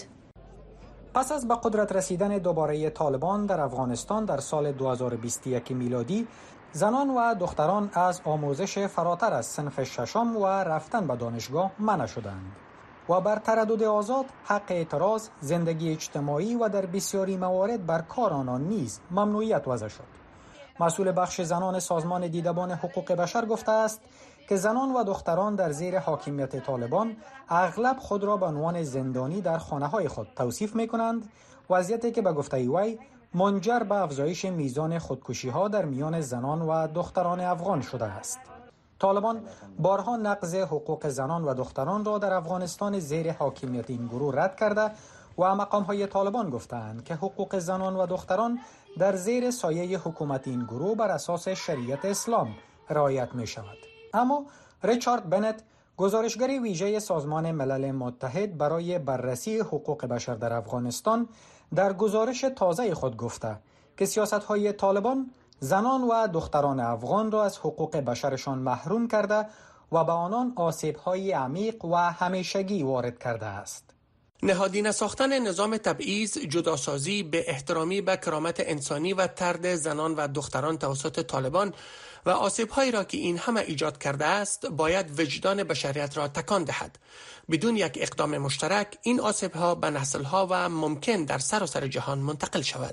Speaker 11: پس از به قدرت رسیدن دوباره طالبان در افغانستان در سال دو هزار و بیست و یک میلادی، زنان و دختران از آموزش فراتر از صنف ششم و رفتن به دانشگاه منع شدند و بر تردد آزاد، حق اعتراض، زندگی اجتماعی و در بسیاری موارد بر کار آنان نیز ممنوعیت وضع شد. مسئول بخش زنان سازمان دیدبان حقوق بشر گفته است که زنان و دختران در زیر حاکمیت طالبان اغلب خود را به عنوان زندانی در خانه‌های خود توصیف می‌کنند، وضعیتی که به گفته وی منجر به افزایش میزان خودکشی‌ها در میان زنان و دختران افغان شده است. طالبان بارها نقض حقوق زنان و دختران را در افغانستان زیر حاکمیت این گروه رد کرده و مقام‌های طالبان گفتند که حقوق زنان و دختران در زیر سایه حکومت این گروه بر اساس شریعت اسلام رعایت می‌شود. اما ریچارد بنت، گزارشگر ویژه سازمان ملل متحد برای بررسی حقوق بشر در افغانستان، در گزارش تازه خود گفته که سیاست‌های طالبان زنان و دختران افغان را از حقوق بشرشان محروم کرده و به آنان آسیب‌های عمیق و همیشگی وارد کرده است.
Speaker 13: نهادینه ساختن نظام تبعیض، جداسازی، به احترامی به کرامت انسانی و طرد زنان و دختران توسط طالبان و آسیب‌هایی را که این همه ایجاد کرده است باید وجدان بشریت را تکان دهد. بدون یک اقدام مشترک این آسیب‌ها به نسل‌ها و ممکن در سراسر جهان منتقل شود.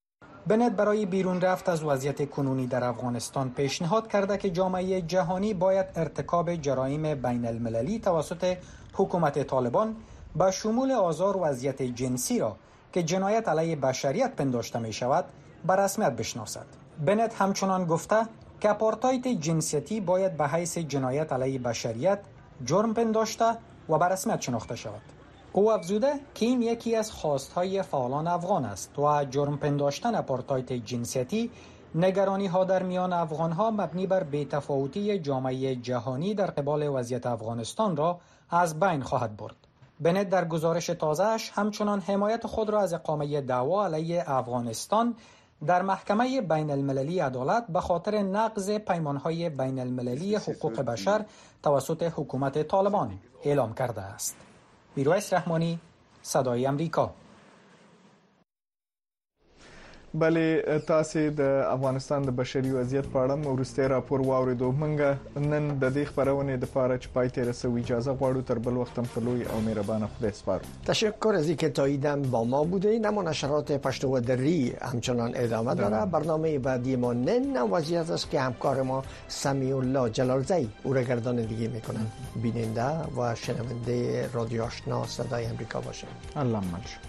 Speaker 11: بنت برای بیرون رفت از وضعیت کنونی در افغانستان پیشنهاد کرده که جامعه جهانی باید ارتکاب جرایم بین المللی توسط حکومت طالبان با شمول آزار و اذیت جنسی را که جنایت علیه بشریت پنداشته می شود به رسمیت بشناسد. بنت همچنان گفته که آپارتاید جنسیتی باید به حیث جنایت علیه بشریت جرم پنداشته و به رسمیت شناخته شود. او افزوده که این یکی از خواستهای فعالان افغان است و جرم پنداشتن آپارتاید جنسیتی نگرانی ها در میان افغان ها مبنی بر بی‌تفاوتی جامعه جهانی در قبال وضعیت افغانستان را از بین خواهد برد. بنت در گزارش تازه‌اش همچنان حمایت خود را از اقامه دعوا علیه افغانستان در محکمه بین المللی عدالت به خاطر نقض پیمانهای بین المللی حقوق بشر توسط حکومت طالبان اعلام کرده است. میرویس رحمانی، صدای امریکا.
Speaker 1: بله، تاسو د افغانستان د بشري وضعیت په اړه ورسته راپور واوریدو. موږ نن د دې خبرونه د پاره چې پای ته رسوي اجازه غواړو. تر بل وخت هم لوی او مهربان خدای سپارو.
Speaker 2: تشکر از اینکه تا ایدم با ما بودید. اما نشرات پشتو و دری همچنان ادامه داره. برنامه بعدی ما نن وضعیت است که همکار ما سمیع الله جلالزی او را گردانندگی میکنن. بیننده و شنونده رادیو آشنا صدای امریکا باشید.
Speaker 1: الله ملش.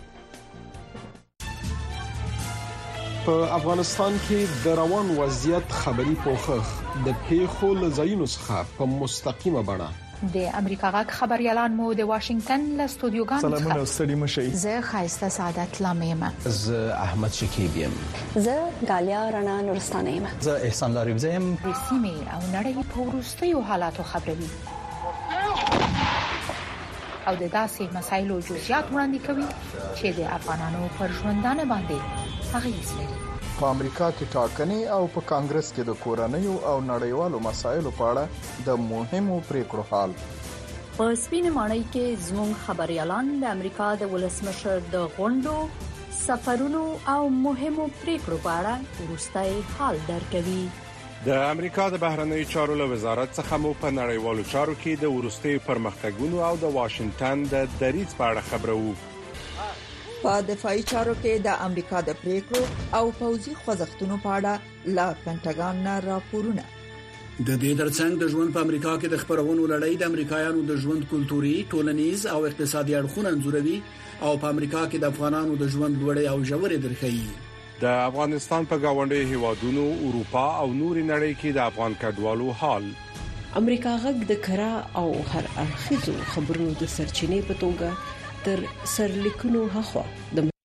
Speaker 14: په افغانستان کې د روان وضعیت خبري پوښښ د پیښو لزاینو څخه په مستقیمه بڼه
Speaker 15: د امریکا غږ خبريالان مو د واشنگټن له استودیوګانو څخه
Speaker 1: سلامونه ستړي مشئ.
Speaker 15: زه خایسته سعادت لامیم.
Speaker 16: زه احمد شکیب یم.
Speaker 17: زه دالیا رڼا نورستانه یم.
Speaker 16: زه احسان لاریبزی یم.
Speaker 15: د سیمې او نړۍ په وروستیو حالاتو خبروي او د داسې مسایلو جزئیات وړاندې کوي چې د افغانانو پر ژوندانه باندې اغیز لري.
Speaker 1: په امریکا کې ټاکنې او په کانګرس کې د کورنیو او نړیوالو مسایلو په اړه د مهمو پریکړو حال.
Speaker 18: په سپینې ماڼۍ کې زموږ خبريالان د امریکا د ولسمشر د غونډو، سفرونو او مهمو پریکړو په اړه وروستي حال درکوي.
Speaker 19: د امریکا د بهرنی چارو له وزارت څخه مو په نړیوالو چارو کې د ورستي پرمختګونو او د واشنگټن د دریځ په اړه خبرو.
Speaker 10: په دفاعي چارو کې د امریکا د پریکړو او پوځي خوځښتونو په اړه لا پینټاګان نه راپورونه.
Speaker 6: د دې ترڅنګ د ژوند په امریکا کې د خبرونو لړۍ د امریکایانو د ژوند کلتوري، ټولنیز او اقتصادي اړخونه انځوروي او په امریکا کې د افغانانو د ژوند لوړې او ژورې درخې.
Speaker 19: د افغانستان په گاونډي هیوادونو، اروپا او نوري نړۍ کې د افغان کډوالو حال.
Speaker 20: امریکا غږ د کرا او هر اړخیزو خبرونو د سرچینې په توګه تر سرلیکونو هخوا د